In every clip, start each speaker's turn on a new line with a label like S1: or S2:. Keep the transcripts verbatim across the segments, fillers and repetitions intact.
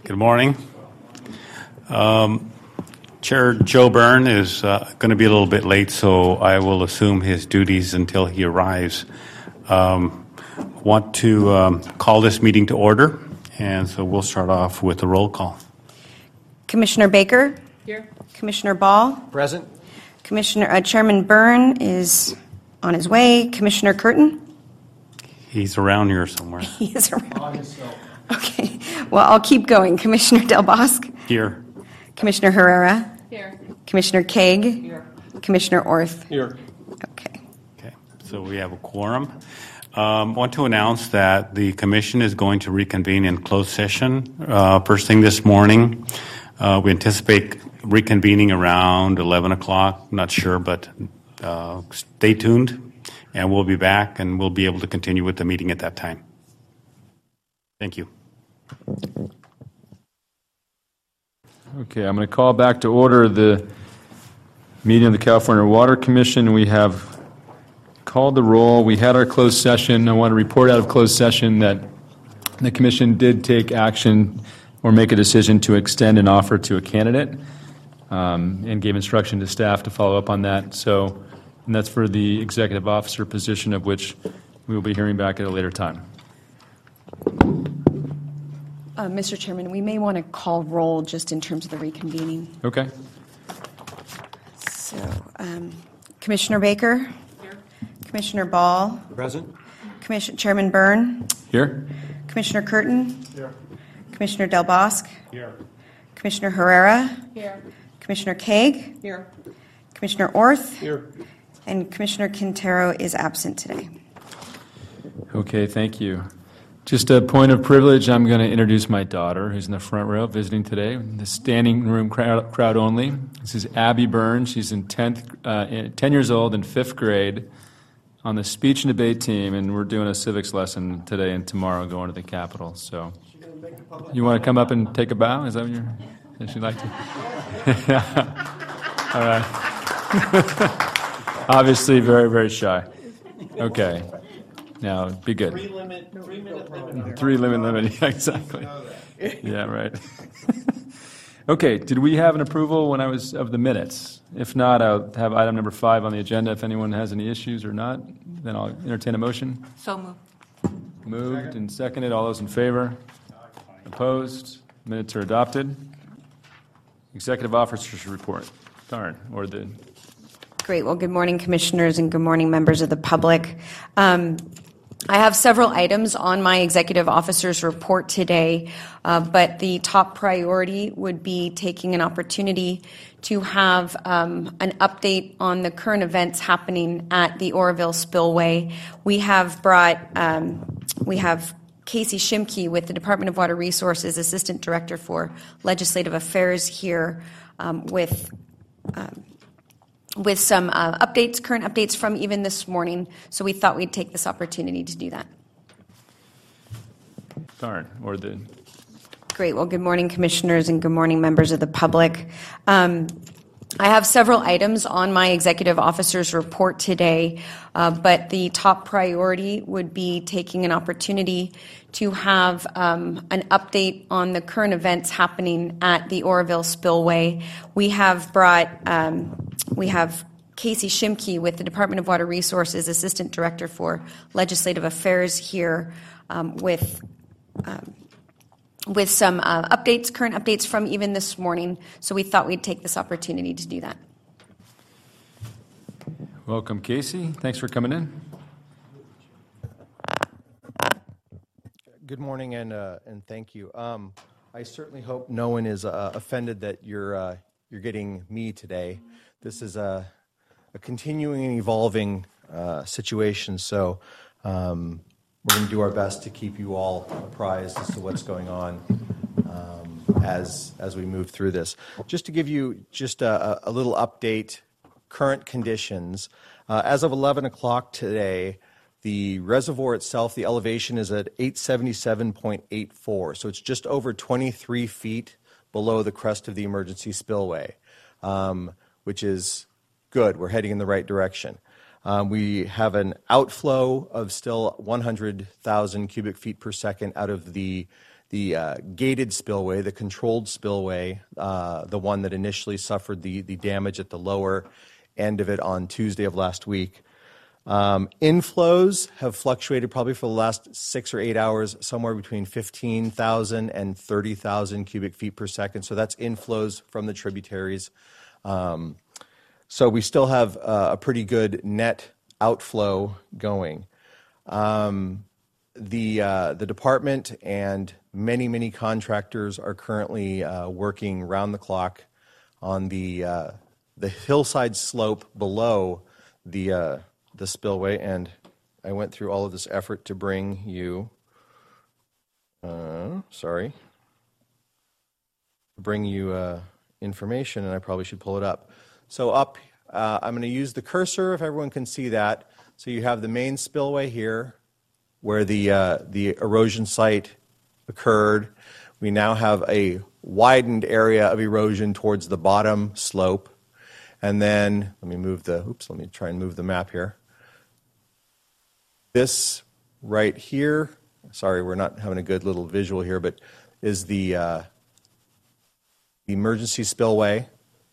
S1: Good morning. Um, Chair Joe Byrne is uh, going to be a little bit late, so I will assume his duties until he arrives. Um, want to um, call this meeting to order, and so we'll start off with a roll call.
S2: Commissioner Baker?
S3: Here.
S2: Commissioner Ball?
S4: Present.
S2: Commissioner uh, Chairman Byrne is on his way. Commissioner Curtin?
S1: He's around here somewhere.
S2: He is around. Okay. Well, I'll keep going. Commissioner Del Bosque?
S1: Here.
S2: Commissioner Herrera?
S3: Here.
S2: Commissioner Kaig?
S3: Here.
S2: Commissioner Orth?
S4: Here.
S2: Okay.
S1: Okay. So we have a quorum. Um, want to announce that the commission is going to reconvene in closed session uh, first thing this morning. Uh, we anticipate reconvening around eleven o'clock. Not sure, but uh, stay tuned, and we'll be back, and we'll be able to continue with the meeting at that time. Thank you.
S5: Okay, I'm going to call back to order the meeting of the California Water Commission. We have called the roll. We had our closed session. I want to report out of closed session that the commission did take action or make a decision to extend an offer to a candidate um, and gave instruction to staff to follow up on that. So, and that's for the executive officer position, of which we will be hearing back at a later time.
S2: Uh, Mister Chairman, we may want to call roll just in terms of the reconvening.
S5: Okay.
S2: So, um, Commissioner Baker?
S3: Here.
S2: Commissioner Ball?
S4: Present.
S2: Commissioner Chairman Byrne?
S5: Here?
S2: Commissioner Curtin?
S4: Here.
S2: Commissioner Del Bosque?
S1: Here.
S2: Commissioner Herrera?
S3: Here.
S2: Commissioner Kaig?
S3: Here.
S2: Commissioner Orth?
S4: Here.
S2: And Commissioner Quintero is absent today.
S5: Okay, thank you. Just a point of privilege, I'm going to introduce my daughter, who's in the front row visiting today, the standing room crowd, crowd only. This is Abby Byrne. She's in tenth, uh, ten years old in fifth grade on the speech and debate team, and we're doing a civics lesson today and tomorrow going to the Capitol. So you want to come up and take a bow? Is that what you're, does she like to? All right. Obviously very, very shy. Okay. Now, be good.
S4: Three limit, three minute limit.
S5: Three limit limit, yeah, exactly. Yeah, right. Okay, did we have an approval when I was of the minutes? If not, I'll have item number five on the agenda. If anyone has any issues or not, then I'll entertain a motion.
S3: So moved.
S5: Moved and seconded. All those in favor? Opposed? Minutes are adopted. Executive officers report. Darn, or the...
S2: Great. Well, good morning, commissioners, and good morning, members of the public. Um, I have several items on my executive officer's report today, uh, but the top priority would be taking an opportunity to have um, an update on the current events happening at the Oroville Spillway. We have brought, um, we have Casey Shimke with the Department of Water Resources, Assistant Director for Legislative Affairs here um, with um, with some uh, updates, current updates from even this morning. So we thought we'd take this opportunity to do that.
S5: Darn, or the...
S2: Great. Well, good morning, commissioners, and good morning, members of the public. Um, I have several items on my executive officer's report today, uh, but the top priority would be taking an opportunity to have um, an update on the current events happening at the Oroville Spillway. We have brought, um, we have Casey Shimke with the Department of Water Resources, Assistant Director for Legislative Affairs here um, with um, with some uh, updates, current updates from even this morning. So we thought we'd take this opportunity to do that.
S5: Welcome, Casey. Thanks for coming in.
S4: Good morning, and uh, and thank you. Um, I certainly hope no one is uh, offended that you're uh, you're getting me today. This is a, a continuing and evolving uh, situation, so um, we're going to do our best to keep you all apprised as to what's going on um, as as we move through this. Just to give you just a, a little update, current conditions. Uh, as of eleven o'clock today, the reservoir itself, the elevation is at eight seventy-seven point eight four, so it's just over twenty-three feet below the crest of the emergency spillway, um, which is good. We're heading in the right direction. Um, we have an outflow of still one hundred thousand cubic feet per second out of the the uh, gated spillway, the controlled spillway, uh, the one that initially suffered the, the damage at the lower end of it on Tuesday of last week. Um, inflows have fluctuated probably for the last six or eight hours, somewhere between fifteen thousand and thirty thousand cubic feet per second. So that's inflows from the tributaries. Um, so we still have uh, a pretty good net outflow going. Um, the uh, the department and many, many contractors are currently uh, working round the clock on the uh, the hillside slope below the uh, the spillway, and I went through all of this effort to bring you, uh, sorry, bring you uh, information, and I probably should pull it up. So up, uh, I'm going to use the cursor if everyone can see that. So you have the main spillway here, where the uh, the erosion site occurred. We now have a widened area of erosion towards the bottom slope, and then let me move the. Oops, let me try and move the map here. This right here, sorry, we're not having a good little visual here, but is the, uh, the emergency spillway,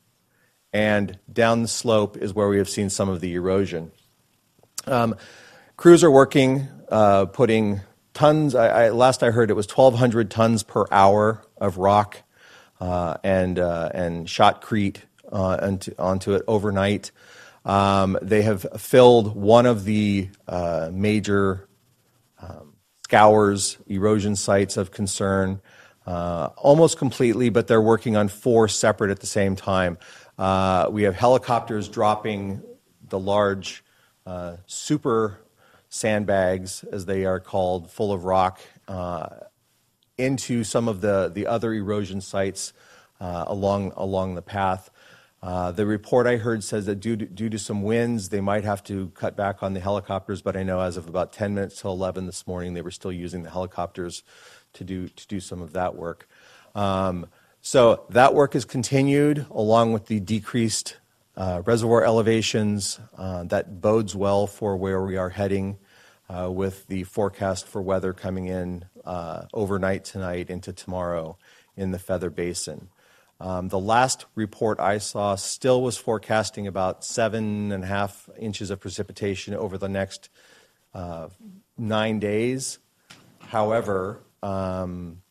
S4: and down the slope is where we have seen some of the erosion. Um, crews are working, uh, putting tons, I, I, last I heard it was twelve hundred tons per hour of rock uh, and, uh, and shotcrete uh, onto, onto it overnight. Um, they have filled one of the uh, major um, scours, erosion sites of concern, uh, almost completely, but they're working on four separate at the same time. Uh, we have helicopters dropping the large uh, super sandbags, as they are called, full of rock, uh, into some of the, the other erosion sites uh, along, along the path. Uh, the report I heard says that due to, due to some winds, they might have to cut back on the helicopters, but I know as of about ten minutes till eleven this morning, they were still using the helicopters to do, to do some of that work. Um, so that work is continued along with the decreased uh, reservoir elevations. Uh, that bodes well for where we are heading uh, with the forecast for weather coming in uh, overnight tonight into tomorrow in the Feather Basin. Um, the last report I saw still was forecasting about seven and a half inches of precipitation over the next uh, nine days. However, um,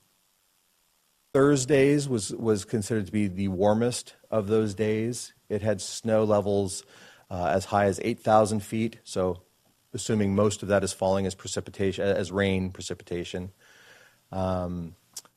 S4: Thursdays was, was considered to be the warmest of those days. It had snow levels uh, as high as eight thousand feet, so assuming most of that is falling as precipitation, as rain precipitation. Um,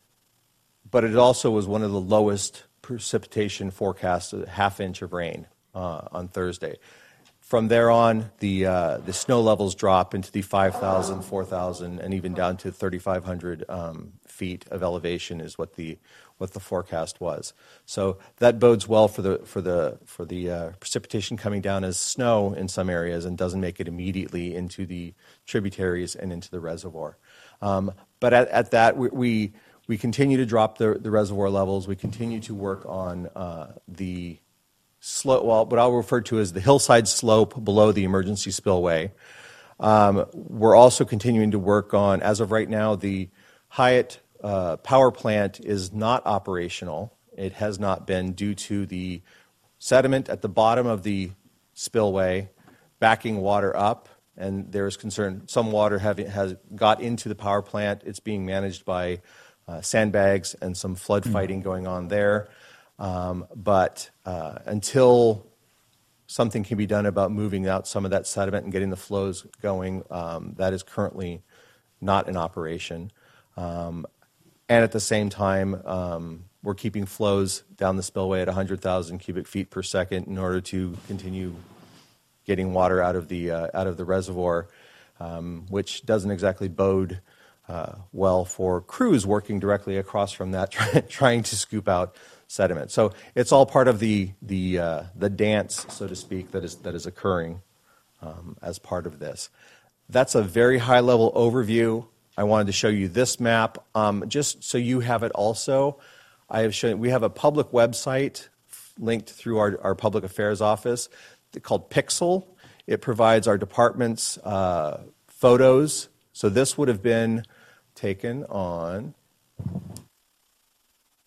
S4: But it also was one of the lowest precipitation forecasts, a half inch of rain uh, on Thursday. From there on, the uh, the snow levels drop into the five thousand, four thousand, and even down to thirty-five hundred um, feet of elevation is what the what the forecast was. So that bodes well for the for the for the uh, precipitation coming down as snow in some areas and doesn't make it immediately into the tributaries and into the reservoir. Um, but at, at that we. we We continue to drop the, the reservoir levels. We continue to work on uh, the slope, well, what I'll refer to as the hillside slope below the emergency spillway. Um, we're also continuing to work on, as of right now, the Hyatt uh, power plant is not operational. It has not been due to the sediment at the bottom of the spillway backing water up, and there is concern some water having, has got into the power plant. It's being managed by Uh, sandbags and some flood fighting going on there. Um, but uh, until something can be done about moving out some of that sediment and getting the flows going, um, that is currently not in operation. Um, and at the same time, um, we're keeping flows down the spillway at one hundred thousand cubic feet per second in order to continue getting water out of the, uh, out of the reservoir, um, which doesn't exactly bode Uh, well for crews working directly across from that, try, trying to scoop out sediment. So it's all part of the the uh, the dance, so to speak, that is that is occurring um, as part of this. That's a very high level overview. I wanted to show you this map um, just so you have it also. I have shown we have a public website linked through our, our public affairs office called Pixel. It provides our department's uh, photos. So this would have been taken on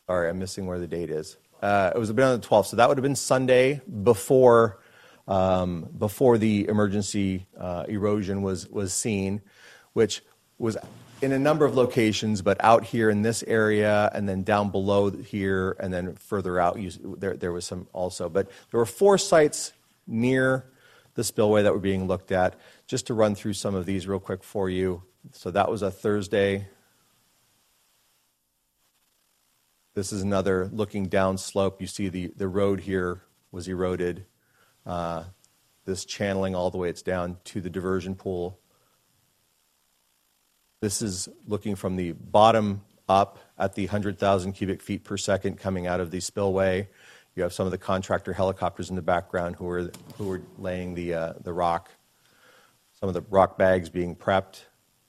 S4: Sorry, I'm missing where the date is. Uh, it was been on the twelfth, so that would have been Sunday before um, before the emergency uh, erosion was was seen, which was in a number of locations, but out here in this area, and then down below here, and then further out, you, there there was some also. But there were four sites near the spillway that were being looked at. Just to run through some of these real quick for you. So that was a Thursday. This is another looking down slope. You see the, the road here was eroded. Uh, this channeling all the way it's down to the diversion pool. This is looking from the bottom up at the one hundred thousand cubic feet per second coming out of the spillway. You have some of the contractor helicopters in the background who are who are laying the uh, the rock. Some of the rock bags being prepped.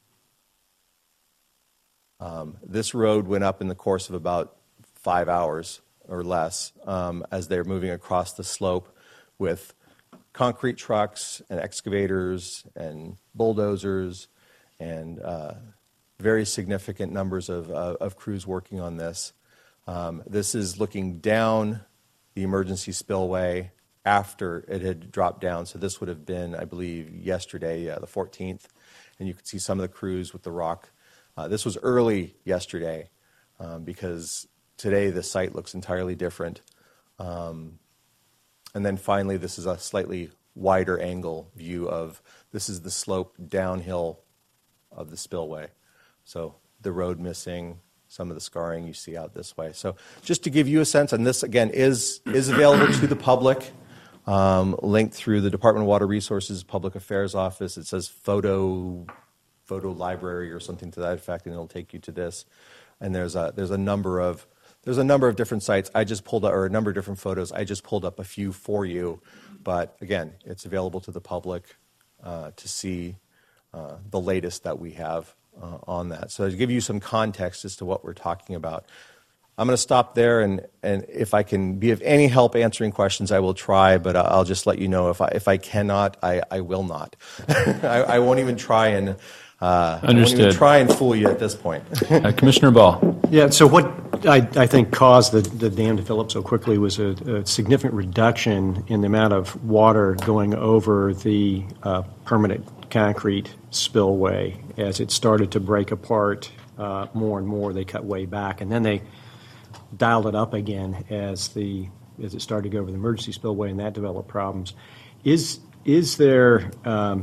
S4: Um, this road went up in the course of about five hours or less um, as they're moving across the slope with concrete trucks and excavators and bulldozers and uh, very significant numbers of, uh, of crews working on this. Um, this is looking down the emergency spillway after it had dropped down. So this would have been, I believe, yesterday, uh, the fourteenth. And you could see some of the crews with the rock. Uh, this was early yesterday um, because today the site looks entirely different. Um, and then finally, this is a slightly wider angle view of, this is the slope downhill of the spillway. So the road missing, some of the scarring you see out this way. So just to give you a sense, and this again is, is available to the public, um, linked through the Department of Water Resources Public Affairs Office. It says photo, photo library or something to that effect, and it'll take you to this. And there's a, there's a number of There's a number of different sites. I just pulled up, or a number of different photos. I just pulled up a few for you. But again, it's available to the public uh, to see uh, the latest that we have uh, on that. So to give you some context as to what we're talking about. I'm going to stop there, and, and if I can be of any help answering questions, I will try, but I'll just let you know if I, if I cannot, I, I will not. I, I won't even try and uh, I won't even try and fool you at this point.
S5: uh, Commissioner Ball.
S3: Yeah, so what I, I think caused the, the dam to fill up so quickly was a, a significant reduction in the amount of water going over the uh, permanent concrete spillway. As it started to break apart uh, more and more, they cut way back, and then they dialed it up again as the as it started to go over the emergency spillway, and that developed problems. Is is there um,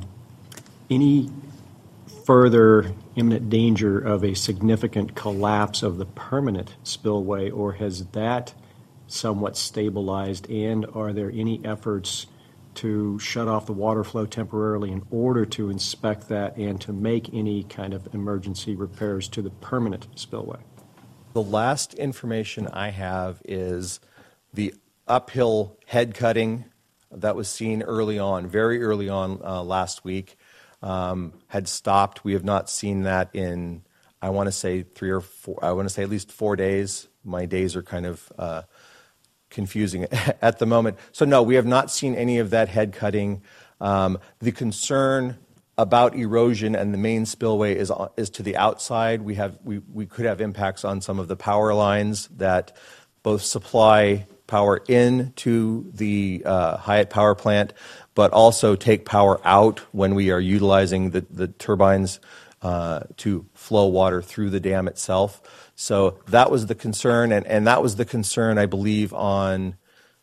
S3: any further imminent danger of a significant collapse of the permanent spillway, or has that somewhat stabilized, and are there any efforts to shut off the water flow temporarily in order to inspect that and to make any kind of emergency repairs to the permanent spillway?
S4: The last information I have is the uphill head cutting that was seen early on, very early on uh, last week. Um, had stopped. We have not seen that in, I want to say three or four, I want to say at least four days. My days are kind of uh, confusing at the moment. So no, we have not seen any of that head cutting. Um, the concern about erosion and the main spillway is is to the outside. We have we, we could have impacts on some of the power lines that both supply power into the uh, Hyatt power plant, but also take power out when we are utilizing the, the turbines uh, to flow water through the dam itself. So that was the concern, and, and that was the concern, I believe, on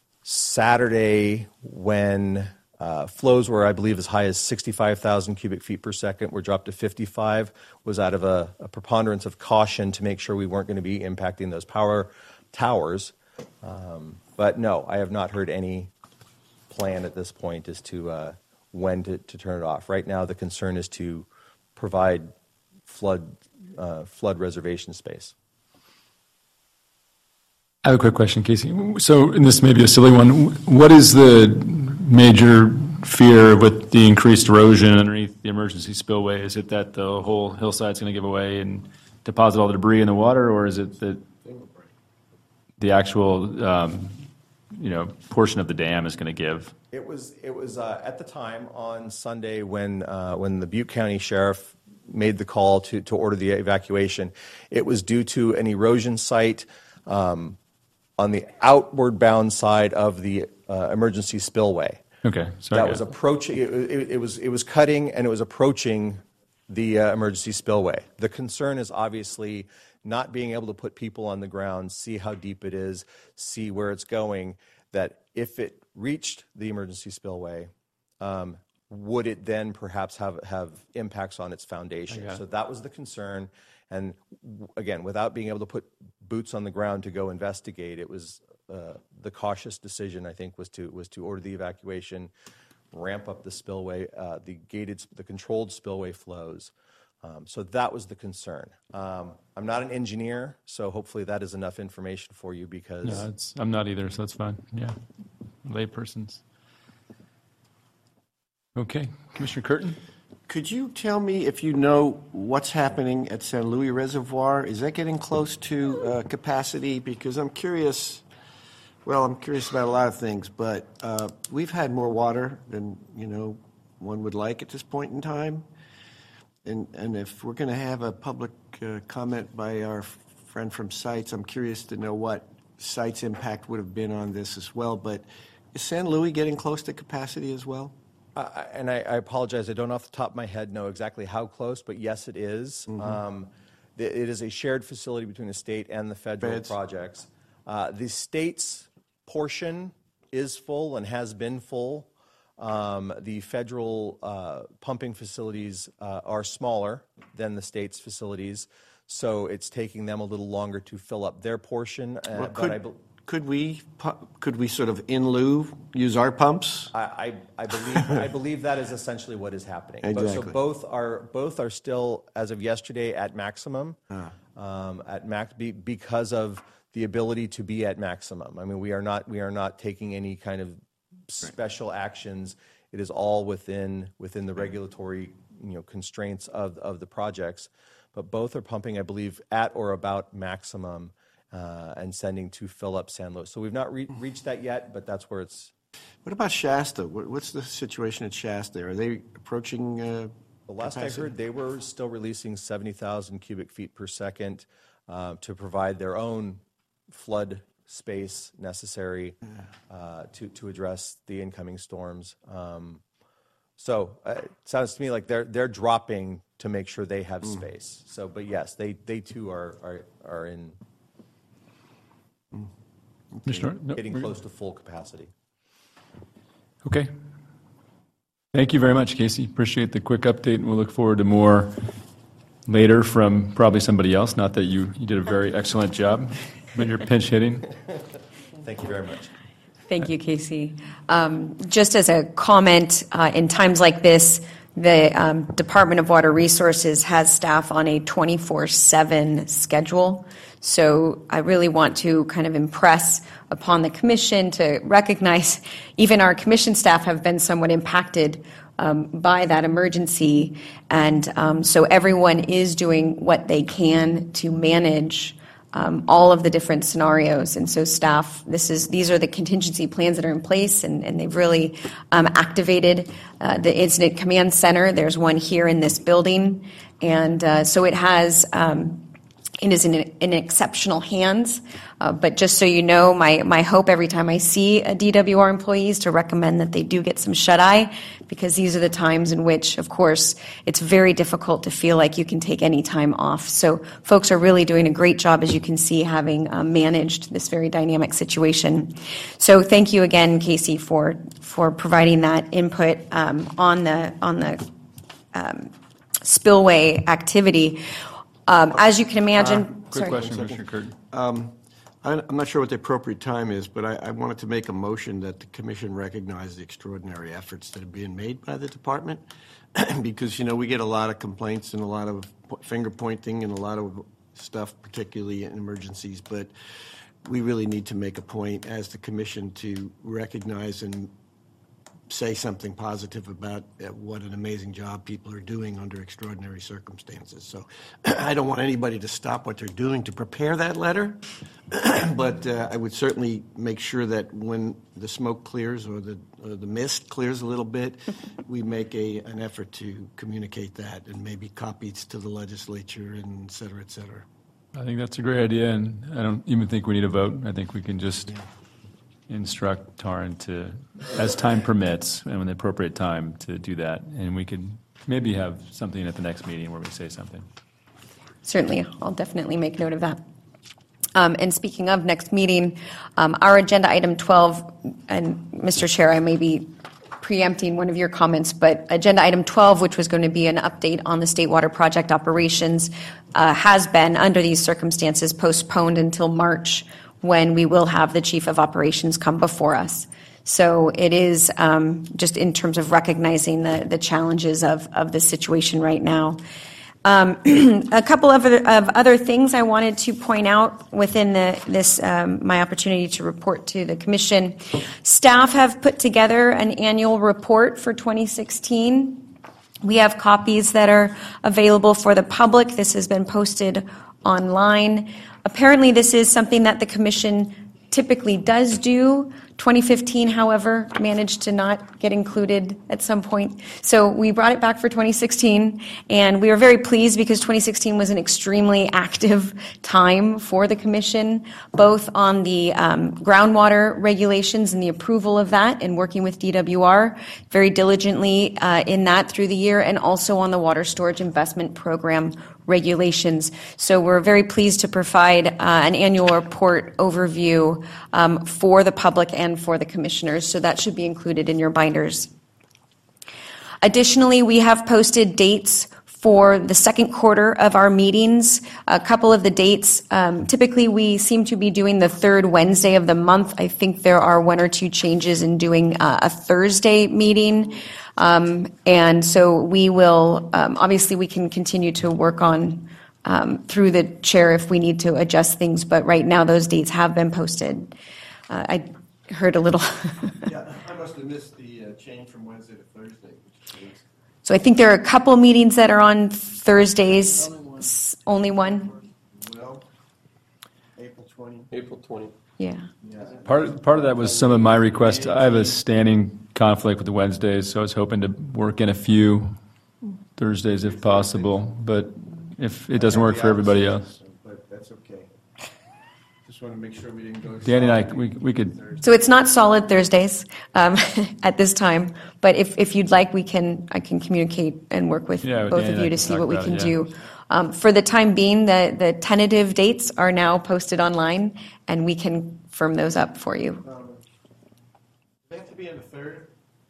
S4: Saturday when uh, flows were, I believe, as high as sixty-five thousand cubic feet per second, were dropped to fifty-five, was out of a, a preponderance of caution to make sure we weren't going to be impacting those power towers. Um, but no, I have not heard any plan at this point as to uh, when to, to turn it off. Right now, the concern is to provide flood uh, flood reservation space.
S5: I have a quick question, Casey. So, and this may be a silly one, what is the major fear with the increased erosion underneath the emergency spillway? Is it that the whole hillside's going to give away and deposit all the debris in the water, or is it that the actual um, you know, portion of the dam is going to give?
S4: It was it was uh, at the time on Sunday when uh, when the Butte County Sheriff made the call to, to order the evacuation. It was due to an erosion site um, on the outward bound side of the uh, emergency spillway.
S5: Okay. Sorry,
S4: that
S5: guys.
S4: was approaching. It, it, it was it was cutting and it was approaching the uh, emergency spillway. The concern is obviously not being able to put people on the ground, see how deep it is, see where it's going. That if it reached the emergency spillway, um, would it then perhaps have have impacts on its foundation? So that was the concern. And w- again, without being able to put boots on the ground to go investigate, it was uh, the cautious decision. I think was to was to order the evacuation, ramp up the spillway, uh, the gated, the controlled spillway flows. Um, so that was the concern. Um, I'm not an engineer, so hopefully that is enough information for you because
S5: No, it's, I'm not either, so that's fine. Yeah. Laypersons. Okay. Commissioner Curtin?
S6: Could you tell me if you know what's happening at San Luis Reservoir? Is that getting close to uh, capacity? Because I'm curious, well, I'm curious about a lot of things, but uh, we've had more water than, you know, one would like at this point in time. And, and if we're going to have a public uh, comment by our friend from Sites, I'm curious to know what Sites' impact would have been on this as well. But is San Luis getting close to capacity as well?
S4: Uh, and I, I apologize, I don't off the top of my head know exactly how close, but yes, it is. Mm-hmm. Um, th- it is a shared facility between the state and the federal
S6: Feds.
S4: projects. Uh, the state's portion is full and has been full. Um, the federal uh, pumping facilities uh, are smaller than the state's facilities, so it's taking them a little longer to fill up their portion. Uh,
S6: Well,
S4: but
S6: could,
S4: I be-
S6: could we pu- could we sort of in lieu use our pumps?
S4: I, I, I believe I believe that is essentially what is happening. But-
S6: Exactly.
S4: So both are both are still, as of yesterday, at maximum.
S6: Ah.
S4: Um, at max be, because of the ability to be at maximum. I mean, we are not we are not taking any kind of special actions. It is all within within the regulatory, you know, constraints of of the projects. But both are pumping, I believe, at or about maximum. Uh, and sending to fill up San Luis. So we've not re- reached that yet, but that's where it's.
S6: What about Shasta? What, what's the situation at Shasta? Are they approaching uh,
S4: The last
S6: capacity?
S4: I heard, they were still releasing seventy thousand cubic feet per second uh, to provide their own flood space necessary uh, to to address the incoming storms. Um, so uh, it sounds to me like they're they're dropping to make sure they have
S6: Mm.
S4: space. So, but yes, they they too are are are in.
S5: Commissioner? No,
S4: Getting
S5: we're-
S4: close to full capacity.
S5: Okay. Thank you very much, Casey. Appreciate the quick update, and we'll look forward to more later from probably somebody else. Not that you, you did a very excellent job when you're pinch hitting.
S4: Thank you very much.
S2: Thank you, Casey. Um, just as a comment, uh, in times like this, the um, Department of Water Resources has staff on a twenty-four seven schedule. So I really want to kind of impress upon the commission to recognize even our commission staff have been somewhat impacted um, by that emergency. And um, so everyone is doing what they can to manage Um, all of the different scenarios. And so staff, this is these are the contingency plans that are in place, and, and they've really um, activated uh, the Incident Command Center. There's one here in this building. And uh, so it has, um, it is in, in exceptional hands. Uh, but just so you know, my, my hope every time I see a D W R employee is to recommend that they do get some shut-eye, because these are the times in which, of course, it's very difficult to feel like you can take any time off. So folks are really doing a great job, as you can see, having uh, managed this very dynamic situation. So thank you again, Casey, for for providing that input um, on the on the um, spillway activity. Um, as you can imagine,
S5: Quick
S2: sorry.
S5: question, Commissioner Curtin.
S6: I'm not sure what the appropriate time is, but I, I wanted to make a motion that the commission recognize the extraordinary efforts that are being made by the department, because, you know, we get a lot of complaints and a lot of finger pointing and a lot of stuff, particularly in emergencies, but we really need to make a point as the commission to recognize and say something positive about uh, what an amazing job people are doing under extraordinary circumstances. So I don't want anybody to stop what they're doing to prepare that letter, but uh, I would certainly make sure that when the smoke clears or the or the mist clears a little bit, we make a an effort to communicate that and maybe copies to the legislature and et cetera, et cetera.
S5: I think that's a great idea, and I don't even think we need a vote. I think we can just instruct Taryn to, as time permits, and when the appropriate time, to do that. And we could maybe have something at the next meeting where we say something.
S2: Certainly, I'll definitely make note of that. Um, and speaking of next meeting, um, our agenda item twelve, and Mister Chair, I may be preempting one of your comments, but agenda item twelve, which was going to be an update on the State Water Project operations, uh, has been, under these circumstances, postponed until March, when we will have the Chief of Operations come before us. So it is um, just in terms of recognizing the, the challenges of, of the situation right now. Um, a couple of other, of other things I wanted to point out within the, this um, my opportunity to report to the Commission. Staff have put together an annual report for twenty sixteen. We have copies that are available for the public. This has been posted online. Apparently, this is something that the Commission typically does do. twenty fifteen, however, managed to not get included at some point. So we brought it back for twenty sixteen, and we were very pleased because twenty sixteen was an extremely active time for the Commission, both on the um, groundwater regulations and the approval of that, and working with D W R very diligently uh, in that through the year, and also on the Water Storage Investment Program regulations. So we're very pleased to provide uh, an annual report overview um, for the public and for the commissioners. So that should be included in your binders. Additionally, we have posted dates for the second quarter of our meetings. A couple of the dates, um, typically we seem to be doing the third Wednesday of the month. I think there are one or two changes in doing uh, a Thursday meeting. Um, and so we will, um, obviously we can continue to work on um, through the chair if we need to adjust things, but right now those dates have been posted. Uh, I heard a little.
S6: Yeah, I must have missed the uh, change from Wednesday to Thursday. Which is
S2: So I think there are a couple meetings that are on Thursdays. Only one. S- only one?
S6: well, April twentieth.
S7: April twentieth.
S2: Yeah.
S5: Part, part of that was some of my requests. I have a standing conflict with the Wednesdays, so I was hoping to work in a few Thursdays if possible, but if it doesn't work for everybody else.
S6: But that's okay. Just want to make sure we didn't go.
S5: Danny and I, we, we could,
S2: So it's not solid Thursdays um, at this time, but if, if you'd like, we can I can communicate and work with
S5: Yeah, with
S2: both
S5: Danny
S2: of
S5: and I
S2: you to
S5: can
S2: see
S5: talk
S2: what we
S5: about
S2: can
S5: it, yeah.
S2: do. Um, for the time being, the, the tentative dates are now posted online, and we can firm those up for you.
S6: Um, they have to be on the third.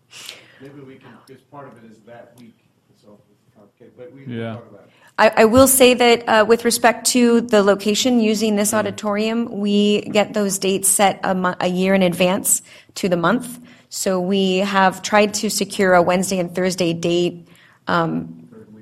S6: Maybe we can, because part of it is that week. So it's complicated, but we can
S5: Yeah.
S6: talk about it.
S2: I, I will say that uh, with respect to the location using this auditorium, we get those dates set a, mo- a year in advance to the month. So we have tried to secure a Wednesday and Thursday date um,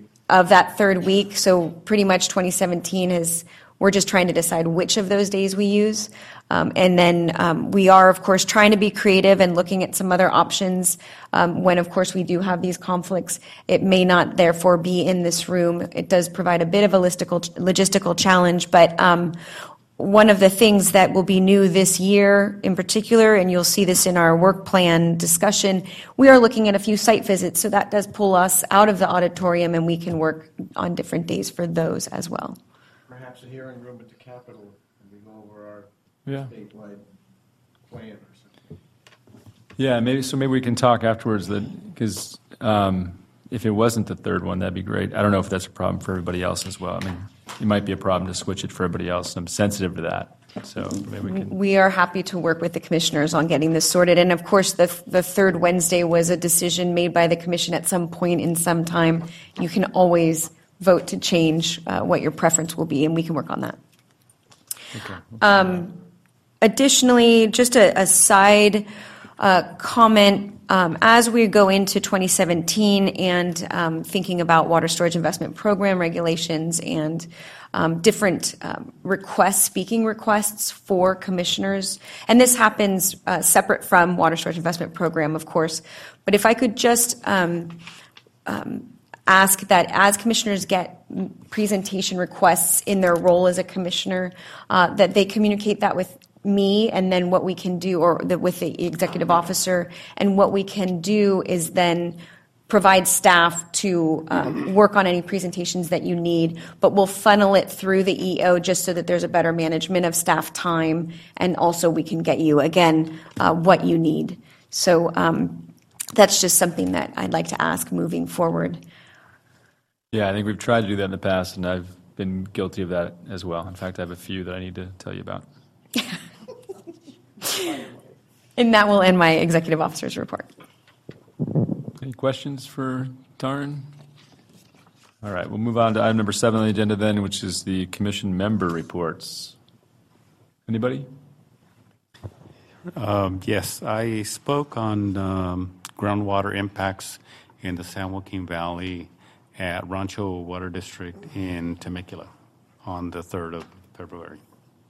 S2: of that third week. So pretty much twenty seventeen is, we're just trying to decide which of those days we use. Um, and then um, we are, of course, trying to be creative and looking at some other options um, when, of course, we do have these conflicts. It may not, therefore, be in this room. It does provide a bit of a logistical, logistical challenge, but um, one of the things that will be new this year in particular, and you'll see this in our work plan discussion, we are looking at a few site visits, so that does pull us out of the auditorium, and we can work on different days for those as well.
S6: Perhaps a hearing room at the Capitol, and we go over our
S5: yeah.
S6: statewide plan or something.
S5: Yeah, maybe, so maybe we can talk afterwards, that, because um, if it wasn't the third one, that'd be great. I don't know if that's a problem for everybody else as well. I mean, it might be a problem to switch it for everybody else. I'm sensitive to that. So maybe we can.
S2: We are happy to work with the commissioners on getting this sorted. And of course, the, the third Wednesday was a decision made by the commission at some point in some time. You can always vote to change uh, what your preference will be, and we can work on that.
S5: Okay.
S2: Um, additionally, just a, a side uh, comment, um, as we go into twenty seventeen and um, thinking about water storage investment program regulations and um, different um, requests, speaking requests for commissioners, and this happens uh, separate from water storage investment program, of course, but if I could just um, um, ask that as commissioners get presentation requests in their role as a commissioner, uh, that they communicate that with me, and then what we can do, or the, with the executive officer, and what we can do is then provide staff to um, work on any presentations that you need, but we'll funnel it through the E O just so that there's a better management of staff time, and also we can get you, again, uh, what you need. So um, that's just something that I'd like to ask moving forward.
S5: Yeah, I think we've tried to do that in the past, and I've been guilty of that as well. In fact, I have a few that I need to tell you about.
S2: And that will end my executive officer's report.
S5: Any questions for Taryn? All right, we'll move on to item number seven on the agenda then, which is the commission member reports. Anybody?
S1: Um, yes, I spoke on um, groundwater impacts in the San Joaquin Valley at Rancho Water District in Temecula on the third of February.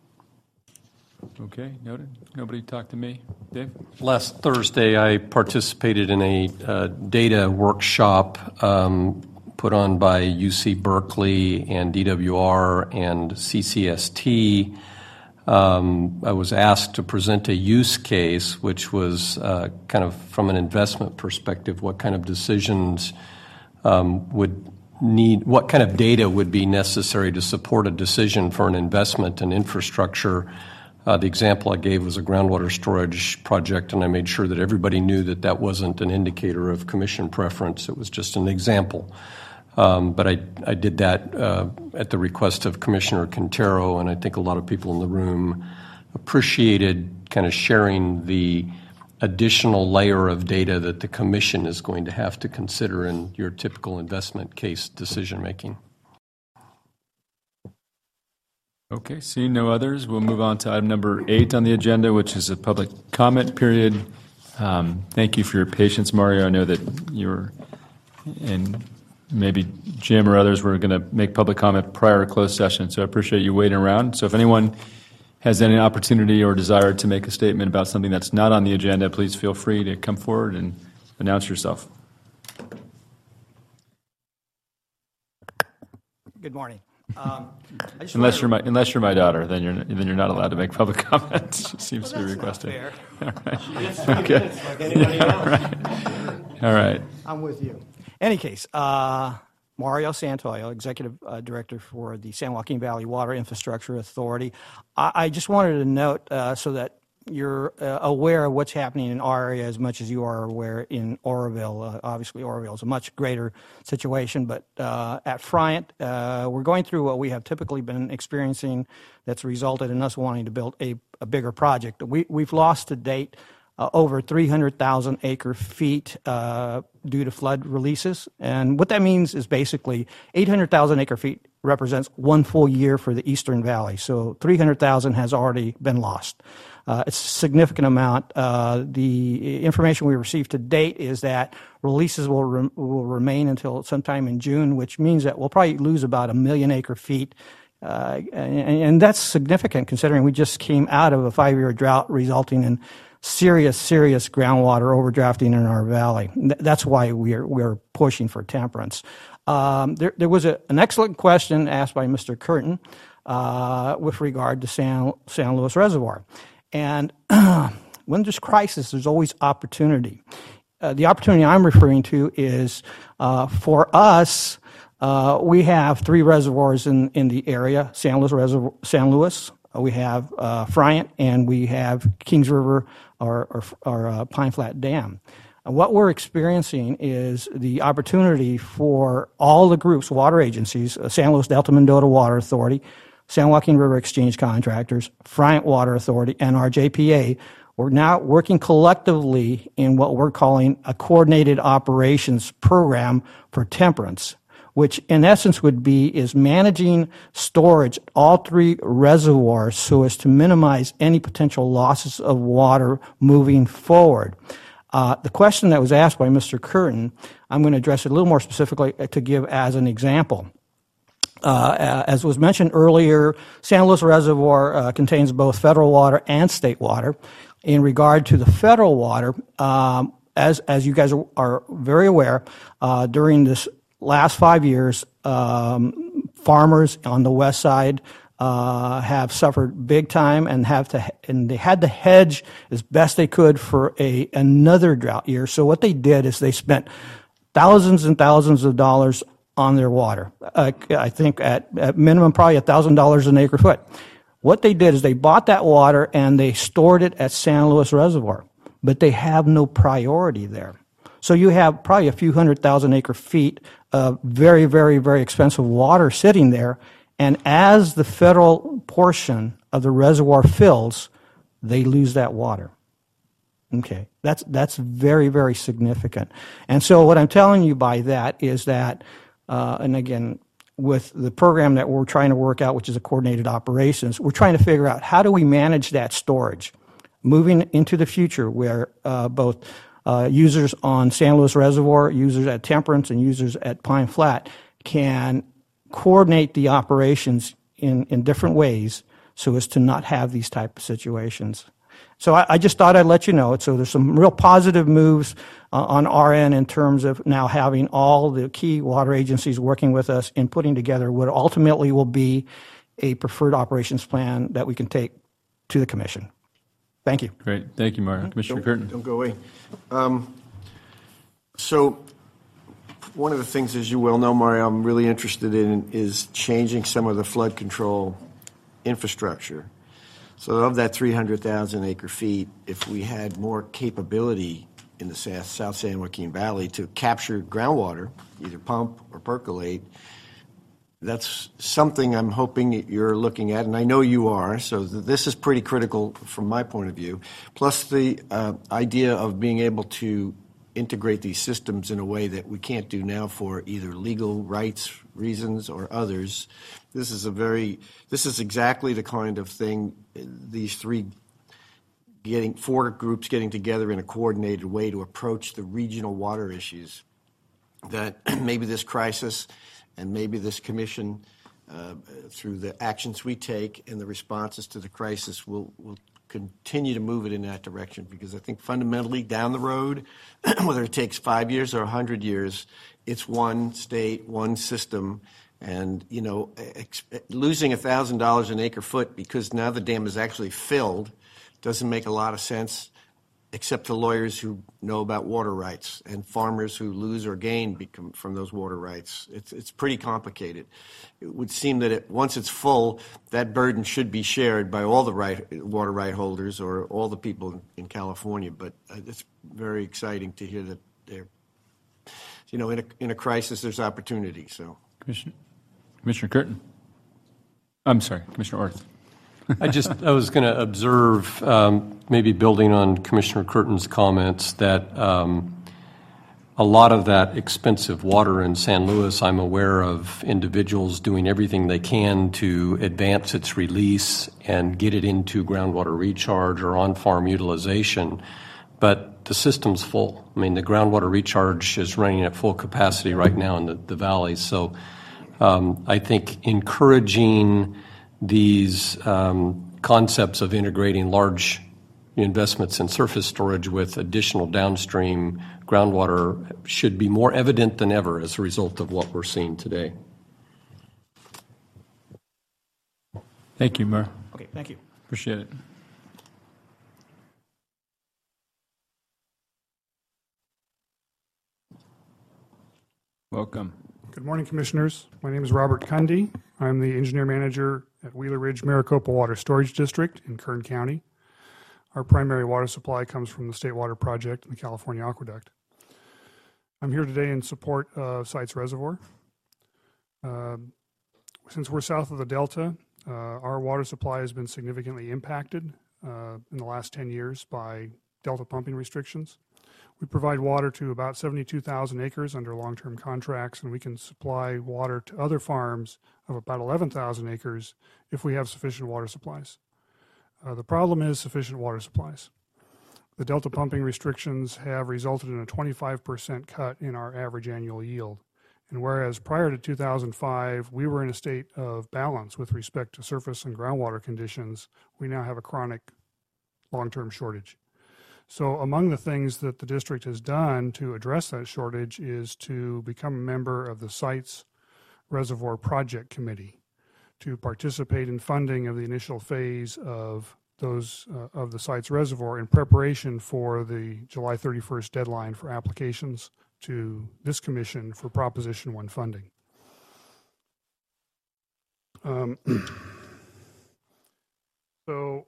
S5: Okay, noted. Nobody talked to me. Dave?
S7: Last Thursday, I participated in a uh, data workshop um, put on by U C Berkeley and D W R and C C S T. Um, I was asked to present a use case, which was uh, kind of from an investment perspective, what kind of decisions um, would need, what kind of data would be necessary to support a decision for an investment in infrastructure. Uh, the example I gave was a groundwater storage project, and I made sure that everybody knew that that wasn't an indicator of commission preference. It was just an example. Um, but I, I did that uh, at the request of Commissioner Quintero, and I think a lot of people in the room appreciated kind of sharing the additional layer of data that the commission is going to have to consider in your typical investment case decision-making.
S5: Okay, seeing no others, we'll move on to item number eight on the agenda, which is a public comment period. Um, thank you for your patience, Mario. I know that you're, and maybe Jim or others were going to make public comment prior to closed session, so I appreciate you waiting around. So if anyone has any opportunity or desire to make a statement about something that's not on the agenda, please feel free to come forward and announce yourself.
S8: Good morning. Um,
S5: unless you're my unless you're my daughter, then you're then you're not allowed to make public comment. She seems
S8: well,
S5: to be requesting.
S8: Fair.
S5: All right. Okay.
S8: Like
S5: All right. All right.
S8: I'm with you. Any case, uh, Mario Santoyo, Executive uh, Director for the San Joaquin Valley Water Infrastructure Authority. I, I just wanted to note uh, so that you're uh, aware of what's happening in our area as much as you are aware in Oroville. Uh, obviously, Oroville is a much greater situation, but uh, at Friant, uh, we're going through what we have typically been experiencing that's resulted in us wanting to build a, a bigger project. We, we've lost to date uh, over three hundred thousand acre feet uh, due to flood releases, and what that means is basically eight hundred thousand acre feet represents one full year for the Eastern Valley, so three hundred thousand has already been lost. Uh, it's a significant amount. Uh, the information we received to date is that releases will re- will remain until sometime in June, which means that we'll probably lose about a million acre feet. Uh, and, and that's significant considering we just came out of a five-year drought resulting in serious, serious groundwater overdrafting in our valley. That's why we're, we're pushing for temperance. Um, there, there was a, an excellent question asked by Mister Curtin uh, with regard to San, San Luis Reservoir. And when there's crisis, there's always opportunity. Uh, the opportunity I'm referring to is uh, for us, uh, we have three reservoirs in, in the area, San Luis Reservoir, San Luis, uh, we have uh, Friant, and we have Kings River or, or, or uh, Pine Flat Dam. And what we're experiencing is the opportunity for all the groups, water agencies, uh, San Luis Delta Mendota Water Authority, San Joaquin River Exchange Contractors, Friant Water Authority, and our J P A, we're now working collectively in what we're calling a coordinated operations program for temperance, which in essence would be is managing storage at all three reservoirs so as to minimize any potential losses of water moving forward. Uh, the question that was asked by Mister Curtin, I'm going to address it a little more specifically to give as an example. Uh, as was mentioned earlier, San Luis Reservoir uh, contains both federal water and state water. In regard to the federal water, um, as as you guys are, are very aware, uh, during this last five years, um, farmers on the west side uh, have suffered big time and have to and they had to hedge as best they could for a another drought year. So what they did is they spent thousands and thousands of dollars on their water. Uh, I think at, at minimum probably one thousand dollars an acre foot. What they did is they bought that water and they stored it at San Luis Reservoir, but they have no priority there. So you have probably a few hundred thousand acre feet of very, very, very expensive water sitting there, and as the federal portion of the reservoir fills, they lose that water. Okay, that's that's very, very significant. And so what I'm telling you by that is that, uh, and again, with the program that we're trying to work out, which is a coordinated operations, we're trying to figure out how do we manage that storage, moving into the future where uh, both uh, users on San Luis Reservoir, users at Temperance, and users at Pine Flat can coordinate the operations in, in different ways so as to not have these type of situations. So I, I just thought I'd let you know. So there's some real positive moves uh, on our end in terms of now having all the key water agencies working with us in putting together what ultimately will be a preferred operations plan that we can take to the commission. Thank you.
S5: Great. Thank you, Mario. Commissioner
S6: Don't,
S5: Curtin.
S6: don't go away. Um, so one of the things, as you well know, Mario, I'm really interested in is changing some of the flood control infrastructure. So of that three hundred thousand acre feet, if we had more capability in the South San Joaquin Valley to capture groundwater, either pump or percolate, that's something I'm hoping you're looking at, and I know you are, so this is pretty critical from my point of view. Plus the uh, idea of being able to integrate these systems in a way that we can't do now for either legal rights reasons or others. This is a very, this is exactly the kind of thing these three getting, four groups getting together in a coordinated way to approach the regional water issues that maybe this crisis and maybe this commission, uh, through the actions we take and the responses to the crisis, will will continue to move it in that direction, because I think fundamentally down the road, whether it takes five years or a hundred years, it's one state, one system, and you know, ex- losing a thousand dollars an acre foot because now the dam is actually filled doesn't make a lot of sense, except to lawyers who know about water rights and farmers who lose or gain become, from those water rights. It's it's pretty complicated. It would seem that it, once it's full, that burden should be shared by all the right, water right holders or all the people in, in California. But uh, it's very exciting to hear that they're, you know, in a in a crisis, there's opportunity. So,
S5: Commissioner, Commissioner Curtin. I'm sorry, Commissioner Orth.
S7: I just, I was going to observe, um, maybe building on Commissioner Curtin's comments, that um, a lot of that expensive water in San Luis, I'm aware of individuals doing everything they can to advance its release and get it into groundwater recharge or on-farm utilization. But the system's full. I mean, the groundwater recharge is running at full capacity right now in the, the valley. So um, I think encouraging these um, concepts of integrating large investments in surface storage with additional downstream groundwater should be more evident than ever as a result of what we're seeing today.
S5: Thank you, Mayor.
S8: Okay, thank you.
S5: Appreciate it. Welcome.
S9: Good morning, Commissioners. My name is Robert Cundy. I'm the Engineer Manager at Wheeler Ridge Maricopa Water Storage District in Kern County. Our primary water supply comes from the State Water Project and the California Aqueduct. I'm here today in support of Sites Reservoir. Uh, since we're south of the Delta, uh, our water supply has been significantly impacted uh, in the last ten years by Delta pumping restrictions. We provide water to about seventy-two thousand acres under long-term contracts, and we can supply water to other farms of about eleven thousand acres if we have sufficient water supplies. Uh, the problem is sufficient water supplies. The Delta pumping restrictions have resulted in a twenty-five percent cut in our average annual yield. And whereas prior to two thousand five, we were in a state of balance with respect to surface and groundwater conditions, we now have a chronic long-term shortage. So among the things that the district has done to address that shortage is to become a member of the Sites Reservoir Project Committee to participate in funding of the initial phase of those uh, of the Sites Reservoir in preparation for the July thirty-first deadline for applications to this commission for Proposition one funding. Um, so,